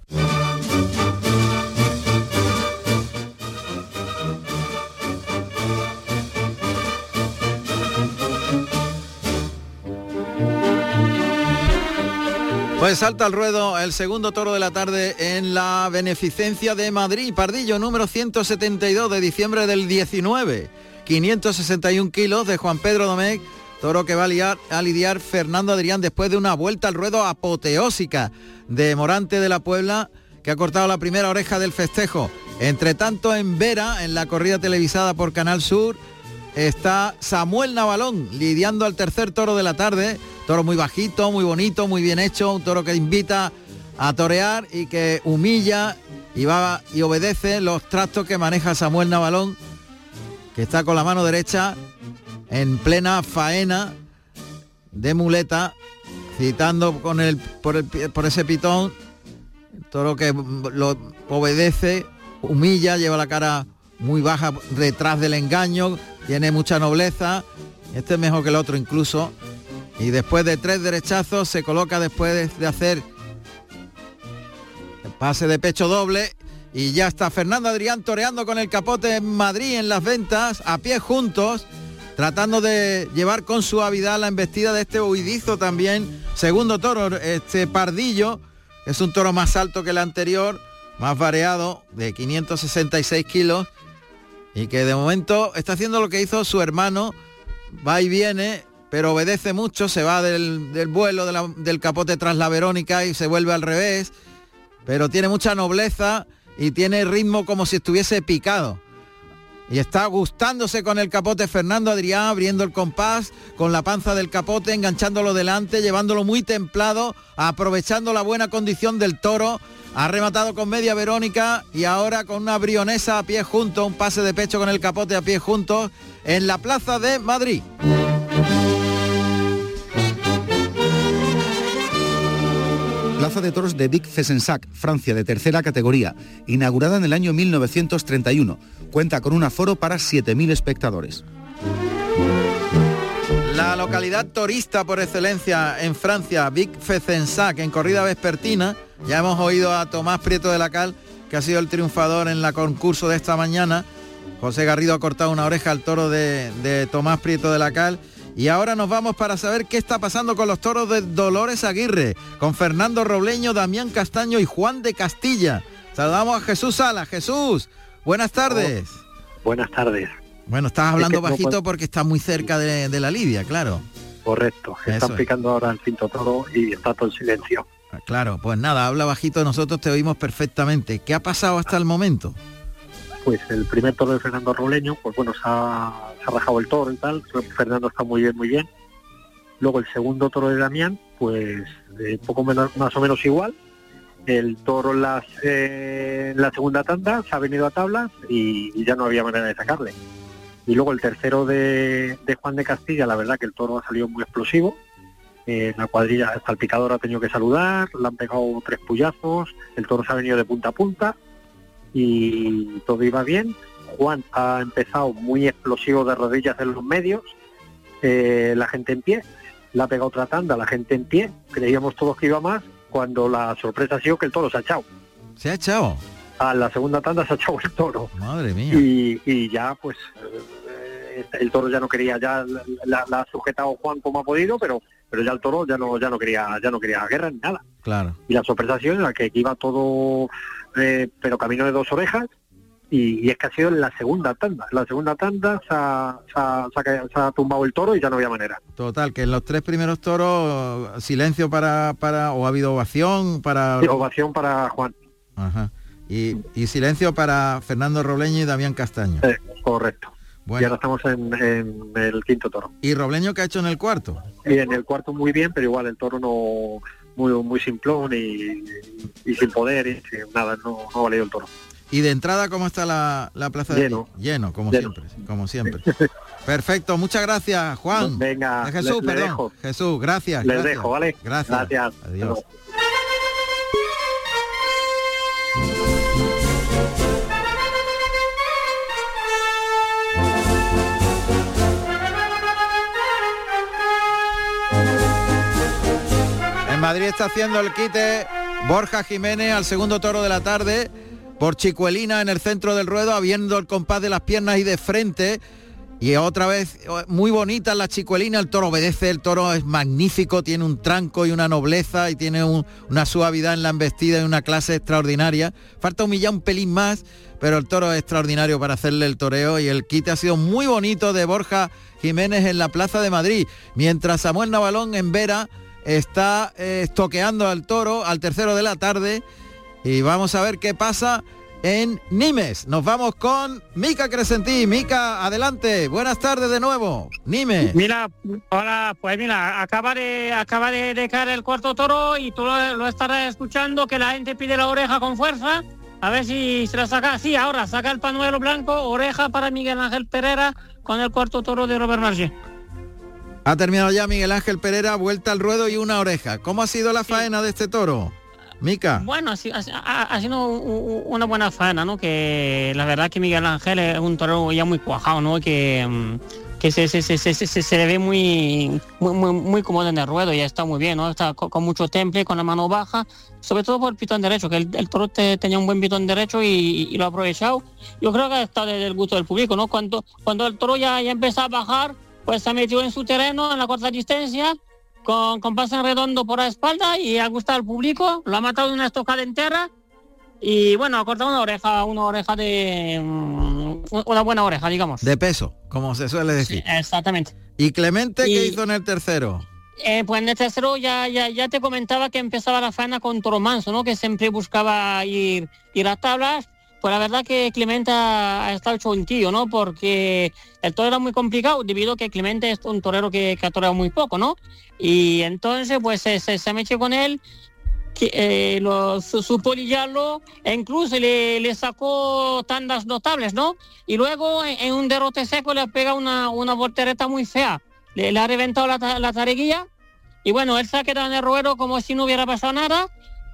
Pues salta al ruedo el segundo toro de la tarde en la beneficencia de Madrid, Pardillo, número 172 de diciembre del 19. 561 kilos de Juan Pedro Domecq, toro que va a lidiar Fernando Adrián después de una vuelta al ruedo apoteósica de Morante de la Puebla, que ha cortado la primera oreja del festejo. Entre tanto, en Vera, en la corrida televisada por Canal Sur, está Samuel Navalón lidiando al tercer toro de la tarde. Toro muy bajito, muy bonito, muy bien hecho, un toro que invita a torear y que humilla y va y obedece los trastos que maneja Samuel Navalón, que está con la mano derecha en plena faena de muleta, citando por ese pitón. El toro que lo obedece, humilla, lleva la cara muy baja detrás del engaño, tiene mucha nobleza. Este es mejor que el otro incluso. Y después de 3 derechazos se coloca, después de hacer el pase de pecho doble, y ya está Fernando Adrián toreando con el capote en Madrid en las ventas, a pie juntos, tratando de llevar con suavidad la embestida de este huidizo también. Segundo toro, este Pardillo, es un toro más alto que el anterior, más variado, de 566 kilos, y que de momento está haciendo lo que hizo su hermano, va y viene, pero obedece mucho, se va del vuelo del capote tras la Verónica y se vuelve al revés, pero tiene mucha nobleza y tiene ritmo como si estuviese picado. Y está gustándose con el capote Fernando Adrià, abriendo el compás, con la panza del capote, enganchándolo delante, llevándolo muy templado, aprovechando la buena condición del toro. Ha rematado con media Verónica y ahora con una brionesa a pie juntos, un pase de pecho con el capote a pie juntos en la Plaza de Madrid. Plaza de Toros de Vic-Fezensac, Francia, de tercera categoría, inaugurada en el año 1931. Cuenta con un aforo para 7.000 espectadores. La localidad torista por excelencia en Francia, Vic-Fezensac, en corrida vespertina. Ya hemos oído a Tomás Prieto de la Cal, que ha sido el triunfador en la concurso de esta mañana. José Garrido ha cortado una oreja al toro de Tomás Prieto de la Cal. Y ahora nos vamos para saber qué está pasando con los toros de Dolores Aguirre, con Fernando Robleño, Damián Castaño y Juan de Castilla. Saludamos a Jesús Sala. Jesús, buenas tardes. Buenas tardes. Bueno, estás hablando bajito porque estás muy cerca de la lidia, claro. Correcto, están picando ahora el quinto toro y está todo en silencio. Claro, pues nada, habla bajito, nosotros te oímos perfectamente. ¿Qué ha pasado hasta el momento? Pues el primer toro de Fernando Robleño, pues bueno, se ha rajado el toro y tal. Fernando está muy bien. Luego el segundo toro de Damián, pues poco menos, más o menos igual. El toro en la segunda tanda se ha venido a tablas y ya no había manera de sacarle. Y luego el tercero de Juan de Castilla, la verdad que el toro ha salido muy explosivo. La cuadrilla, hasta el picador ha tenido que saludar, le han pegado 3 puyazos, el toro se ha venido de punta a punta y todo iba bien. Juan ha empezado muy explosivo de rodillas en los medios, la gente en pie, le ha pegado otra tanda, la gente en pie, creíamos todos que iba más, cuando la sorpresa ha sido que el toro se ha echado. ¿Se ha echado? A la segunda tanda se ha echado el toro. Madre mía. Y ya pues el toro ya no quería, ya la ha sujetado Juan como ha podido, pero ya el toro ya no quería guerra ni nada. Claro. Y la sorpresa ha sido en la que iba todo pero camino de 2 orejas y es que ha sido en la segunda tanda. En la segunda tanda se ha tumbado el toro y ya no había manera. Total, que en los 3 primeros toros silencio para o ha habido ovación para... Sí, ovación para Juan. Ajá. Y silencio para Fernando Robleño y Damián Castaño. Correcto. Bueno. Y ahora estamos en el quinto toro. ¿Y Robleño qué ha hecho en el cuarto? Y en el cuarto muy bien, pero igual el toro no muy simplón y sin poder y sin nada, no ha valido el toro. ¿Y de entrada cómo está la plaza? Lleno, como siempre. Perfecto, muchas gracias, Juan. Venga, Jesús, perdón. Dejo. Jesús, gracias. Les dejo, ¿vale? Gracias. Adiós. Madrid está haciendo el quite Borja Jiménez al segundo toro de la tarde por Chicuelina en el centro del ruedo, habiendo el compás de las piernas y de frente. Y otra vez muy bonita la Chicuelina, el toro obedece, el toro es magnífico, tiene un tranco y una nobleza y tiene una suavidad en la embestida y una clase extraordinaria. Falta humillar un pelín más, pero el toro es extraordinario para hacerle el toreo y el quite ha sido muy bonito de Borja Jiménez en la Plaza de Madrid, mientras Samuel Navalón en Vera está estoqueando al toro al tercero de la tarde y vamos a ver qué pasa en Nimes. Nos vamos con Mica Crescentí. Mica, adelante, buenas tardes de nuevo. Nimes. Mira, hola, pues mira, acaba de caer el cuarto toro y tú lo estarás escuchando, que la gente pide la oreja con fuerza, a ver si se la saca. Sí, ahora saca el pañuelo blanco, oreja para Miguel Ángel Pereira con el cuarto toro de Robert Marché. Ha terminado ya Miguel Ángel Pereira, vuelta al ruedo y una oreja. ¿Cómo ha sido la faena de este toro, Mica? Bueno, ha sido una buena faena, ¿no? Que la verdad que Miguel Ángel es un toro ya muy cuajado, ¿no? Que se le ve muy cómodo en el ruedo, ya está muy bien, ¿no? Está con mucho temple, con la mano baja, sobre todo por el pitón derecho, que el toro tenía un buen pitón derecho y lo ha aprovechado. Yo creo que está del gusto del público, ¿no? Cuando el toro ya empezó a bajar, pues se metió en su terreno, en la corta distancia, con pase en redondo por la espalda y ha gustado al público, lo ha matado de una estocada entera Y bueno, ha cortado una oreja de... una buena oreja, digamos. De peso, como se suele decir. Sí, exactamente. ¿Y Clemente qué hizo en el tercero? Pues en el tercero ya te comentaba que empezaba la faena con toro manso, ¿no? Que siempre buscaba ir a tablas. Pues la verdad que Clemente ha estado hecho un tío, ¿no? Porque el toro era muy complicado, debido a que Clemente es un torero que ha toreado muy poco, ¿no? Y entonces pues se metió con él, supo lidiarlo, e incluso le sacó tandas notables, ¿no? Y luego en un derrote seco le pega una voltereta muy fea. Le ha reventado la tareguilla, y bueno, él se ha quedado en el ruedo como si no hubiera pasado nada.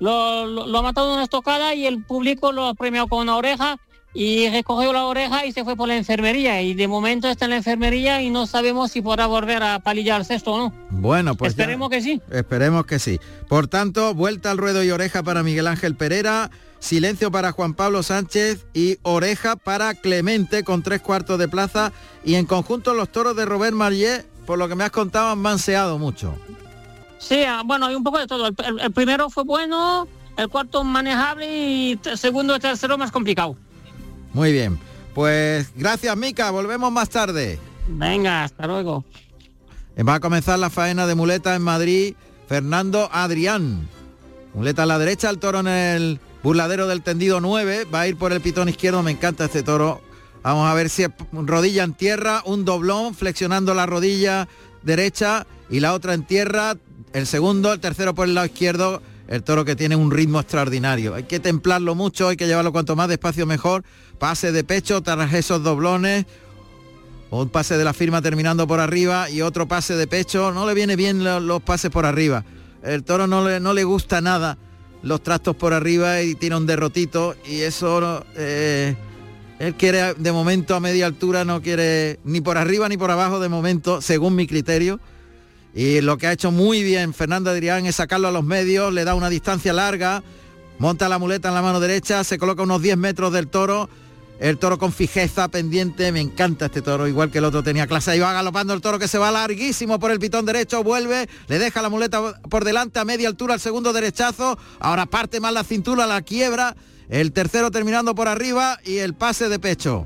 Lo ha matado de una estocada y el público lo ha premiado con una oreja, y recogió la oreja y se fue por la enfermería, y de momento está en la enfermería y no sabemos si podrá volver a palillar el cesto o no. Bueno, pues esperemos que sí. Esperemos que sí. Por tanto, vuelta al ruedo y oreja para Miguel Ángel Pereira, silencio para Juan Pablo Sánchez y oreja para Clemente con 3/4 de plaza, y en conjunto los toros de Robert Marllet, por lo que me has contado, han manseado mucho. Sí, bueno, hay un poco de todo. El primero fue bueno, el cuarto manejable y el segundo y tercero más complicado. Muy bien, pues gracias, Mica, volvemos más tarde. Venga, hasta luego. Va a comenzar la faena de muleta en Madrid, Fernando Adrián. Muleta a la derecha, el toro en el burladero del tendido 9, va a ir por el pitón izquierdo, me encanta este toro. Vamos a ver si es rodilla en tierra, un doblón, flexionando la rodilla derecha y la otra en tierra, el segundo, el tercero por el lado izquierdo. El toro que tiene un ritmo extraordinario. Hay que templarlo mucho, hay que llevarlo cuanto más despacio mejor. Pase de pecho tras esos doblones. Un pase de la firma terminando por arriba y otro pase de pecho. No le viene bien los pases por arriba. El toro no le gusta nada los trastos por arriba y tiene un derrotito. Y eso, él quiere de momento a media altura, no quiere ni por arriba ni por abajo de momento, según mi criterio. Y lo que ha hecho muy bien Fernando Adrián es sacarlo a los medios, le da una distancia larga, monta la muleta en la mano derecha, se coloca unos 10 metros del toro, el toro con fijeza, pendiente, me encanta este toro, igual que el otro tenía clase, ahí va galopando el toro que se va larguísimo por el pitón derecho, vuelve, le deja la muleta por delante a media altura al segundo derechazo, ahora parte más la cintura, la quiebra, el tercero terminando por arriba y el pase de pecho.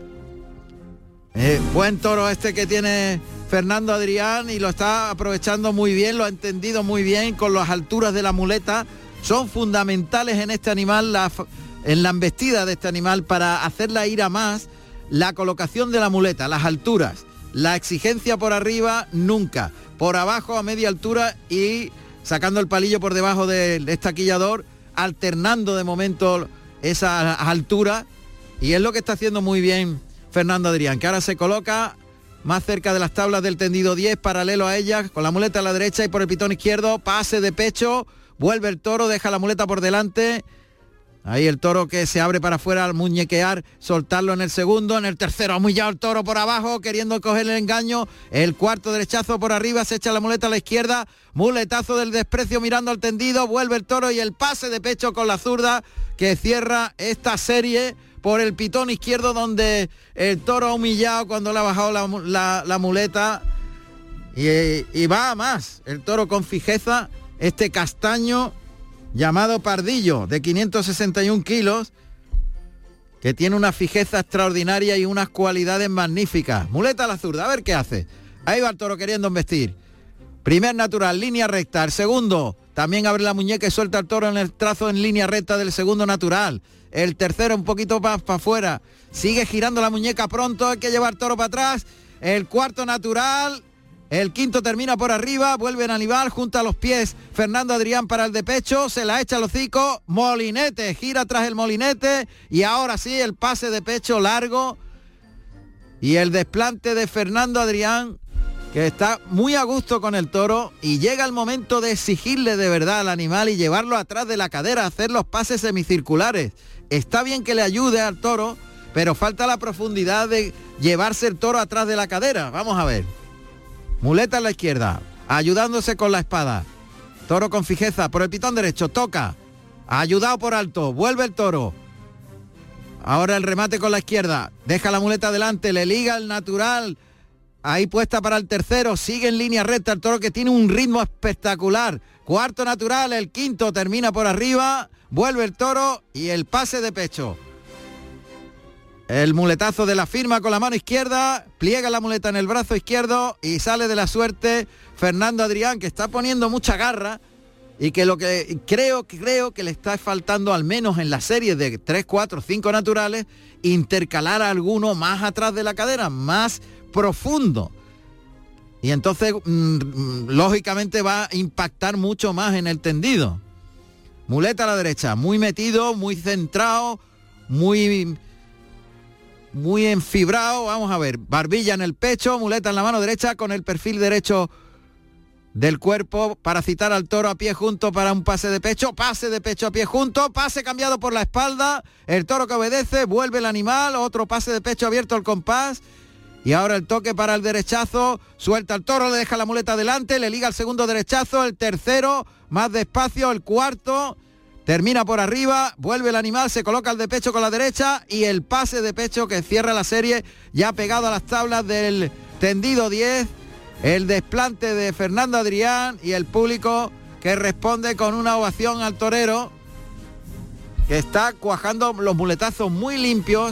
Buen toro este que tiene Fernando Adrián y lo está aprovechando muy bien, lo ha entendido muy bien con las alturas de la muleta. Son fundamentales en este animal, en la embestida de este animal, para hacerla ir a más, la colocación de la muleta, las alturas, la exigencia por arriba nunca, por abajo a media altura y sacando el palillo por debajo del estaquillador, alternando de momento esa altura, y es lo que está haciendo muy bien Fernando Adrián, que ahora se coloca más cerca de las tablas del tendido 10, paralelo a ellas, con la muleta a la derecha y por el pitón izquierdo, pase de pecho, vuelve el toro, deja la muleta por delante, ahí el toro que se abre para afuera al muñequear, soltarlo en el segundo, en el tercero ha humillado el toro por abajo, queriendo coger el engaño, el cuarto derechazo por arriba, se echa la muleta a la izquierda, muletazo del desprecio mirando al tendido, vuelve el toro y el pase de pecho con la zurda que cierra esta serie por el pitón izquierdo, donde el toro ha humillado cuando le ha bajado la muleta y va a más. El toro con fijeza, este castaño llamado Pardillo, de 561 kilos, que tiene una fijeza extraordinaria y unas cualidades magníficas. Muleta a la zurda, a ver qué hace. Ahí va el toro queriendo embestir. Primer natural, línea recta. El segundo, también abre la muñeca y suelta el toro en el trazo en línea recta del segundo natural. El tercero un poquito más para afuera, sigue girando la muñeca pronto, hay que llevar toro para atrás. El cuarto natural, el quinto termina por arriba, vuelve en Aníbal, junta los pies Fernando Adrián para el de pecho, se la echa al hocico, molinete, gira tras el molinete y ahora sí el pase de pecho largo y el desplante de Fernando Adrián, que está muy a gusto con el toro, y llega el momento de exigirle de verdad al animal y llevarlo atrás de la cadera, hacer los pases semicirculares. Está bien que le ayude al toro, pero falta la profundidad de llevarse el toro atrás de la cadera. Vamos a ver. Muleta a la izquierda, ayudándose con la espada. Toro con fijeza, por el pitón derecho, toca. Ayudado por alto, vuelve el toro. Ahora el remate con la izquierda, deja la muleta adelante, le liga el natural. Ahí puesta para el tercero, sigue en línea recta el toro, que tiene un ritmo espectacular Cuarto natural, el quinto termina por arriba, vuelve el toro y el pase de pecho. El muletazo de la firma con la mano izquierda, pliega la muleta en el brazo izquierdo y sale de la suerte Fernando Adrián, que está poniendo mucha garra y que lo que creo que le está faltando, al menos en la serie de 3, 4, 5 naturales, intercalar a alguno más atrás de la cadera, más profundo. Y entonces, lógicamente, va a impactar mucho más en el tendido. Muleta a la derecha, muy metido, muy centrado, muy enfibrado. Vamos a ver, barbilla en el pecho, muleta en la mano derecha con el perfil derecho del cuerpo para citar al toro a pie junto para un pase de pecho a pie junto, pase cambiado por la espalda, el toro que obedece, vuelve el animal, otro pase de pecho abierto al compás y ahora el toque para el derechazo, suelta el toro, le deja la muleta adelante, le liga el segundo derechazo, el tercero, más despacio, el cuarto, termina por arriba, vuelve el animal, se coloca el de pecho con la derecha y el pase de pecho que cierra la serie ya pegado a las tablas del tendido 10, el desplante de Fernando Adrián y el público que responde con una ovación al torero, que está cuajando los muletazos muy limpios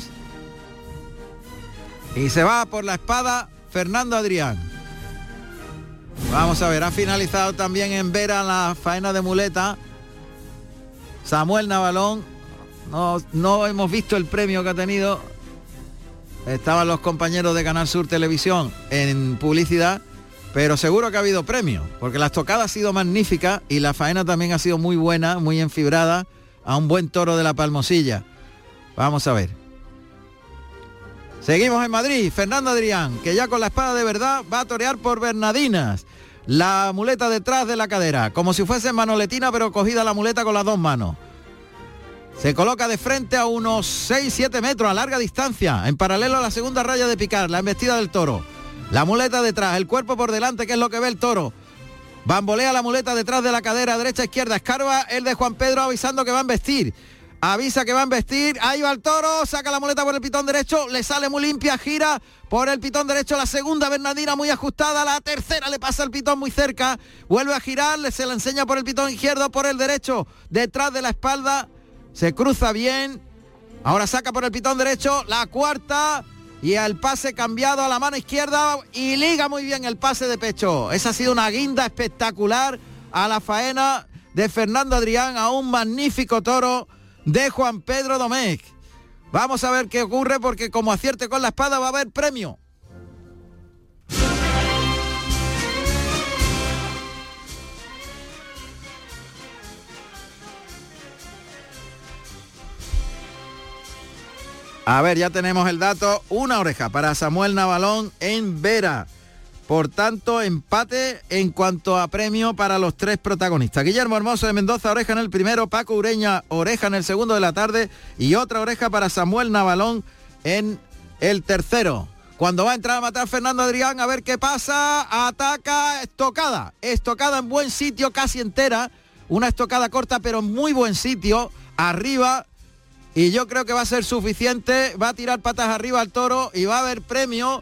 y se va por la espada Fernando Adrián. Vamos a ver, ha finalizado también en Vera la faena de muleta Samuel Navalón. No hemos visto el premio que ha tenido. Estaban los compañeros de Canal Sur Televisión en publicidad, pero seguro que ha habido premio, porque la estocada ha sido magnífica y la faena también ha sido muy buena, muy enfibrada, a un buen toro de la Palmosilla. Vamos a ver. Seguimos en Madrid, Fernando Adrián, que ya con la espada de verdad va a torear por Bernadinas. La muleta detrás de la cadera, como si fuese manoletina, pero cogida la muleta con las dos manos. Se coloca de frente a unos 6-7 metros a larga distancia, en paralelo a la segunda raya de picar, la embestida del toro. La muleta detrás, el cuerpo por delante, que es lo que ve el toro. Bambolea la muleta detrás de la cadera, derecha, izquierda, escarba el de Juan Pedro avisando que va a embestir. Avisa que va a embestir, ahí va el toro, saca la muleta por el pitón derecho, le sale muy limpia, gira por el pitón derecho, la segunda Bernadina muy ajustada, la tercera le pasa el pitón muy cerca, vuelve a girar, se la enseña por el pitón izquierdo, por el derecho, detrás de la espalda, se cruza bien, ahora saca por el pitón derecho, la cuarta y el pase cambiado a la mano izquierda y liga muy bien el pase de pecho. Esa ha sido una guinda espectacular a la faena de Fernando Adrián, a un magnífico toro de Juan Pedro Domecq. Vamos a ver qué ocurre, porque como acierte con la espada va a haber premio. A ver, ya tenemos el dato. Una oreja para Samuel Navalón en Vera. Por tanto, empate en cuanto a premio para los tres protagonistas. Guillermo Hermoso de Mendoza, oreja en el primero, Paco Ureña, oreja en el segundo de la tarde y otra oreja para Samuel Navalón en el tercero. Cuando va a entrar a matar Fernando Adrián, a ver qué pasa, ataca, estocada en buen sitio, casi entera, una estocada corta pero en muy buen sitio, arriba, y yo creo que va a ser suficiente, va a tirar patas arriba al toro y va a haber premio.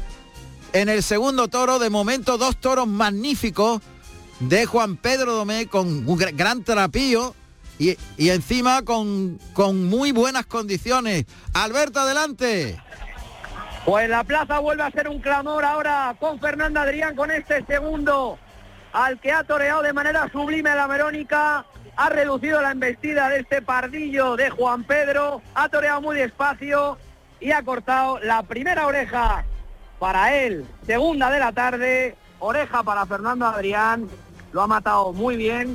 En el segundo toro, de momento, dos toros magníficos de Juan Pedro Domecq con un gran trapío y encima con muy buenas condiciones. Alberto, adelante. Pues la plaza vuelve a ser un clamor ahora con Fernando Adrián, con este segundo al que ha toreado de manera sublime la Verónica. Ha reducido la embestida de este pardillo de Juan Pedro, ha toreado muy despacio y ha cortado la primera oreja para él, segunda de la tarde, oreja para Fernando Adrián, lo ha matado muy bien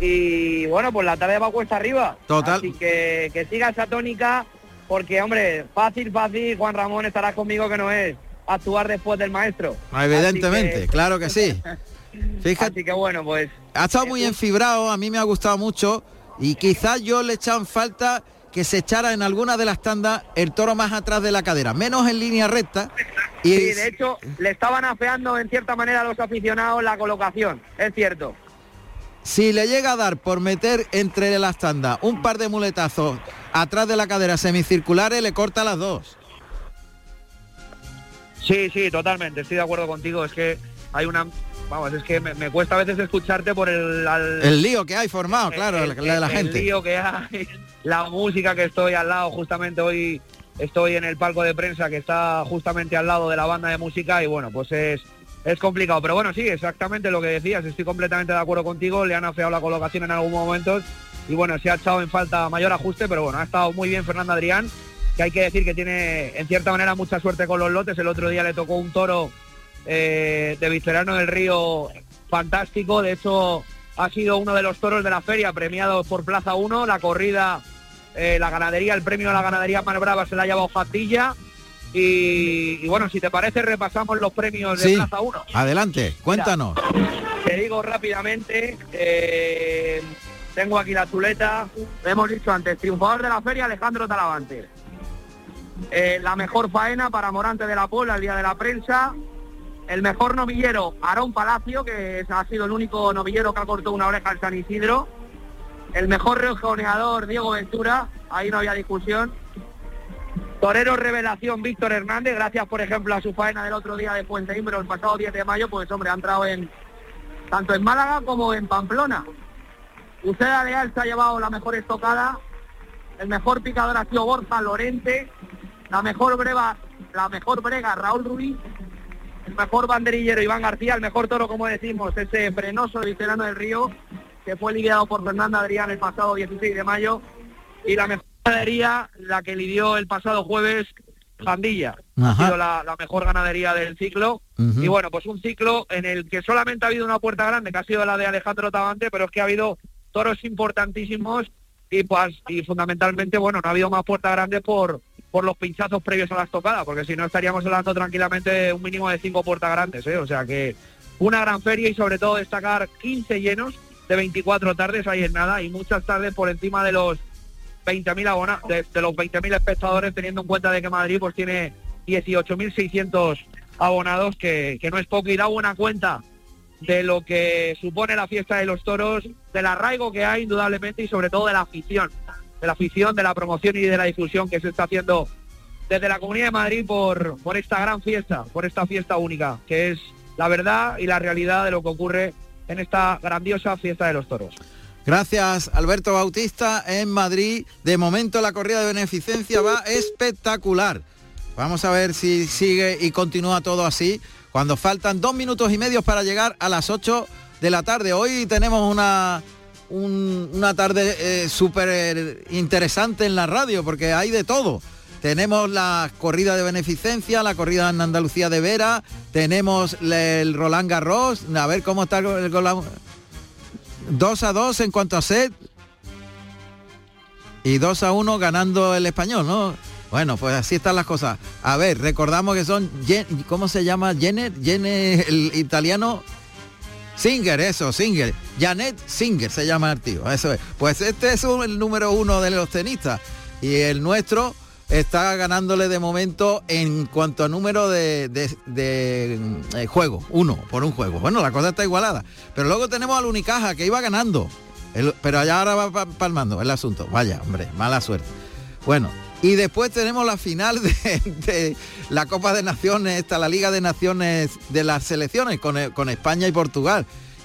y bueno, pues la tarde va cuesta arriba. Total. Así que siga esa tónica, porque hombre, fácil, Juan Ramón, estarás conmigo que no es actuar después del maestro. Evidentemente, claro que sí. Fíjate, así que bueno, pues... Ha estado muy enfibrado, a mí me ha gustado mucho y quizás yo le echan falta que se echara en alguna de las tandas el toro más atrás de la cadera, menos en línea recta. Y sí, de hecho, le estaban afeando en cierta manera a los aficionados la colocación, es cierto. Si le llega a dar por meter entre las tandas un par de muletazos atrás de la cadera semicirculares, le corta las dos. Sí, totalmente, estoy de acuerdo contigo, es que hay una... Vamos, es que me cuesta a veces escucharte por el lío que hay formado, claro, la gente. El lío que hay, la música que estoy al lado, justamente hoy estoy en el palco de prensa que está justamente al lado de la banda de música y bueno, pues es complicado. Pero bueno, sí, exactamente lo que decías, estoy completamente de acuerdo contigo, le han afeado la colocación en algunos momentos y bueno, se ha echado en falta mayor ajuste, pero bueno, ha estado muy bien Fernando Adrián, que hay que decir que tiene en cierta manera mucha suerte con los lotes. El otro día le tocó un toro de Victoriano del Río fantástico, de hecho ha sido uno de los toros de la feria premiados por Plaza 1, la corrida, la ganadería, el premio a la ganadería más brava se la ha llevado Fatilla y bueno, si te parece repasamos los premios de Plaza 1. Adelante, cuéntanos. Mira, te digo rápidamente, tengo aquí la chuleta, hemos dicho antes, triunfador de la feria Alejandro Talavante, la mejor faena para Morante de la Puebla el día de la prensa. El mejor novillero, Aarón Palacio, que ha sido el único novillero que ha cortado una oreja en San Isidro. El mejor rejoneador, Diego Ventura, ahí no había discusión. Torero revelación, Víctor Hernández, gracias por ejemplo a su faena del otro día de Fuente Imbro, el pasado 10 de mayo, pues hombre, ha entrado tanto en Málaga como en Pamplona. Uceda Leal se ha llevado la mejor estocada. El mejor picador ha sido Borja Lorente. La mejor brega, Raúl Ruiz. El mejor banderillero Iván García, el mejor toro, como decimos, ese frenoso de Victoriano del Río, que fue lidiado por Fernando Adrián el pasado 16 de mayo, y la mejor ganadería, la que lidió el pasado jueves, Jandilla. Ha sido la mejor ganadería del ciclo, y bueno, pues un ciclo en el que solamente ha habido una puerta grande, que ha sido la de Alejandro Talavante, pero es que ha habido toros importantísimos, y fundamentalmente, bueno, no ha habido más puerta grande por los pinchazos previos a la estocada, porque si no estaríamos hablando tranquilamente de un mínimo de 5 puertas grandes, o sea que una gran feria y sobre todo destacar 15 llenos de 24 tardes ahí en nada y muchas tardes por encima de los 20.000 abonados, de los 20.000 espectadores, teniendo en cuenta de que Madrid pues tiene 18.600 abonados, que no es poco y da buena cuenta de lo que supone la fiesta de los toros, del arraigo que hay indudablemente y sobre todo de la afición, de la promoción y de la difusión que se está haciendo desde la Comunidad de Madrid por esta gran fiesta, por esta fiesta única, que es la verdad y la realidad de lo que ocurre en esta grandiosa fiesta de los toros. Gracias, Alberto Bautista, en Madrid. De momento la corrida de beneficencia va espectacular. Vamos a ver si sigue y continúa todo así, cuando faltan 2 minutos y medio para llegar a las 8 de la tarde. Hoy tenemos una tarde súper interesante en la radio, porque hay de todo. Tenemos la corrida de beneficencia, la corrida en Andalucía de Vera, tenemos el Roland Garros, a ver cómo está el 2-2 en cuanto a set, y 2-1 ganando el Español, ¿no? Bueno, pues así están las cosas. A ver, recordamos que son, ¿cómo se llama? Jenner, el italiano... Singer, Janet Singer se llama el tío, eso es. Pues este es el número 1 de los tenistas y el nuestro está ganándole de momento en cuanto a número de juego, 1 por un juego. Bueno, la cosa está igualada, pero luego tenemos al Unicaja que iba ganando, pero allá ahora va palmando el asunto. Vaya, hombre, mala suerte. Bueno, y después tenemos la final de la Copa de Naciones, la Liga de Naciones de las selecciones con España y Portugal.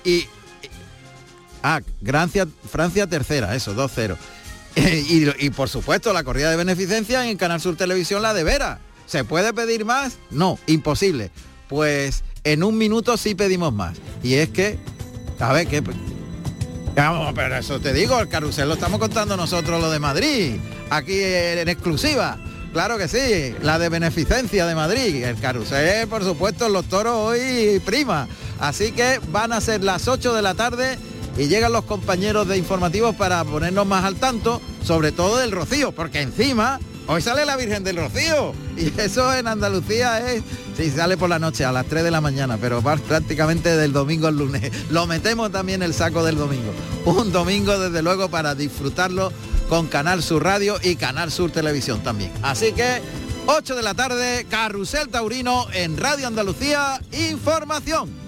Francia tercera, eso, 2-0. Y por supuesto la corrida de beneficencia en Canal Sur Televisión, la de Vera. ¿Se puede pedir más? No, imposible. Pues en un minuto sí pedimos más. Y es que, a ver, ¿qué? Vamos, pero eso te digo, el carrusel lo estamos contando nosotros, lo de Madrid, aquí en exclusiva. Claro que sí, la de beneficencia de Madrid, el carrusel, por supuesto, los toros hoy prima. Así que van a ser las 8 de la tarde y llegan los compañeros de informativos para ponernos más al tanto, sobre todo del Rocío, porque encima hoy sale la Virgen del Rocío y eso en Andalucía es... Sí, sale por la noche a las 3 de la mañana, pero va prácticamente del domingo al lunes. Lo metemos también el saco del domingo. Un domingo, desde luego, para disfrutarlo con Canal Sur Radio y Canal Sur Televisión también. Así que, 8 de la tarde, Carrusel Taurino en Radio Andalucía Información.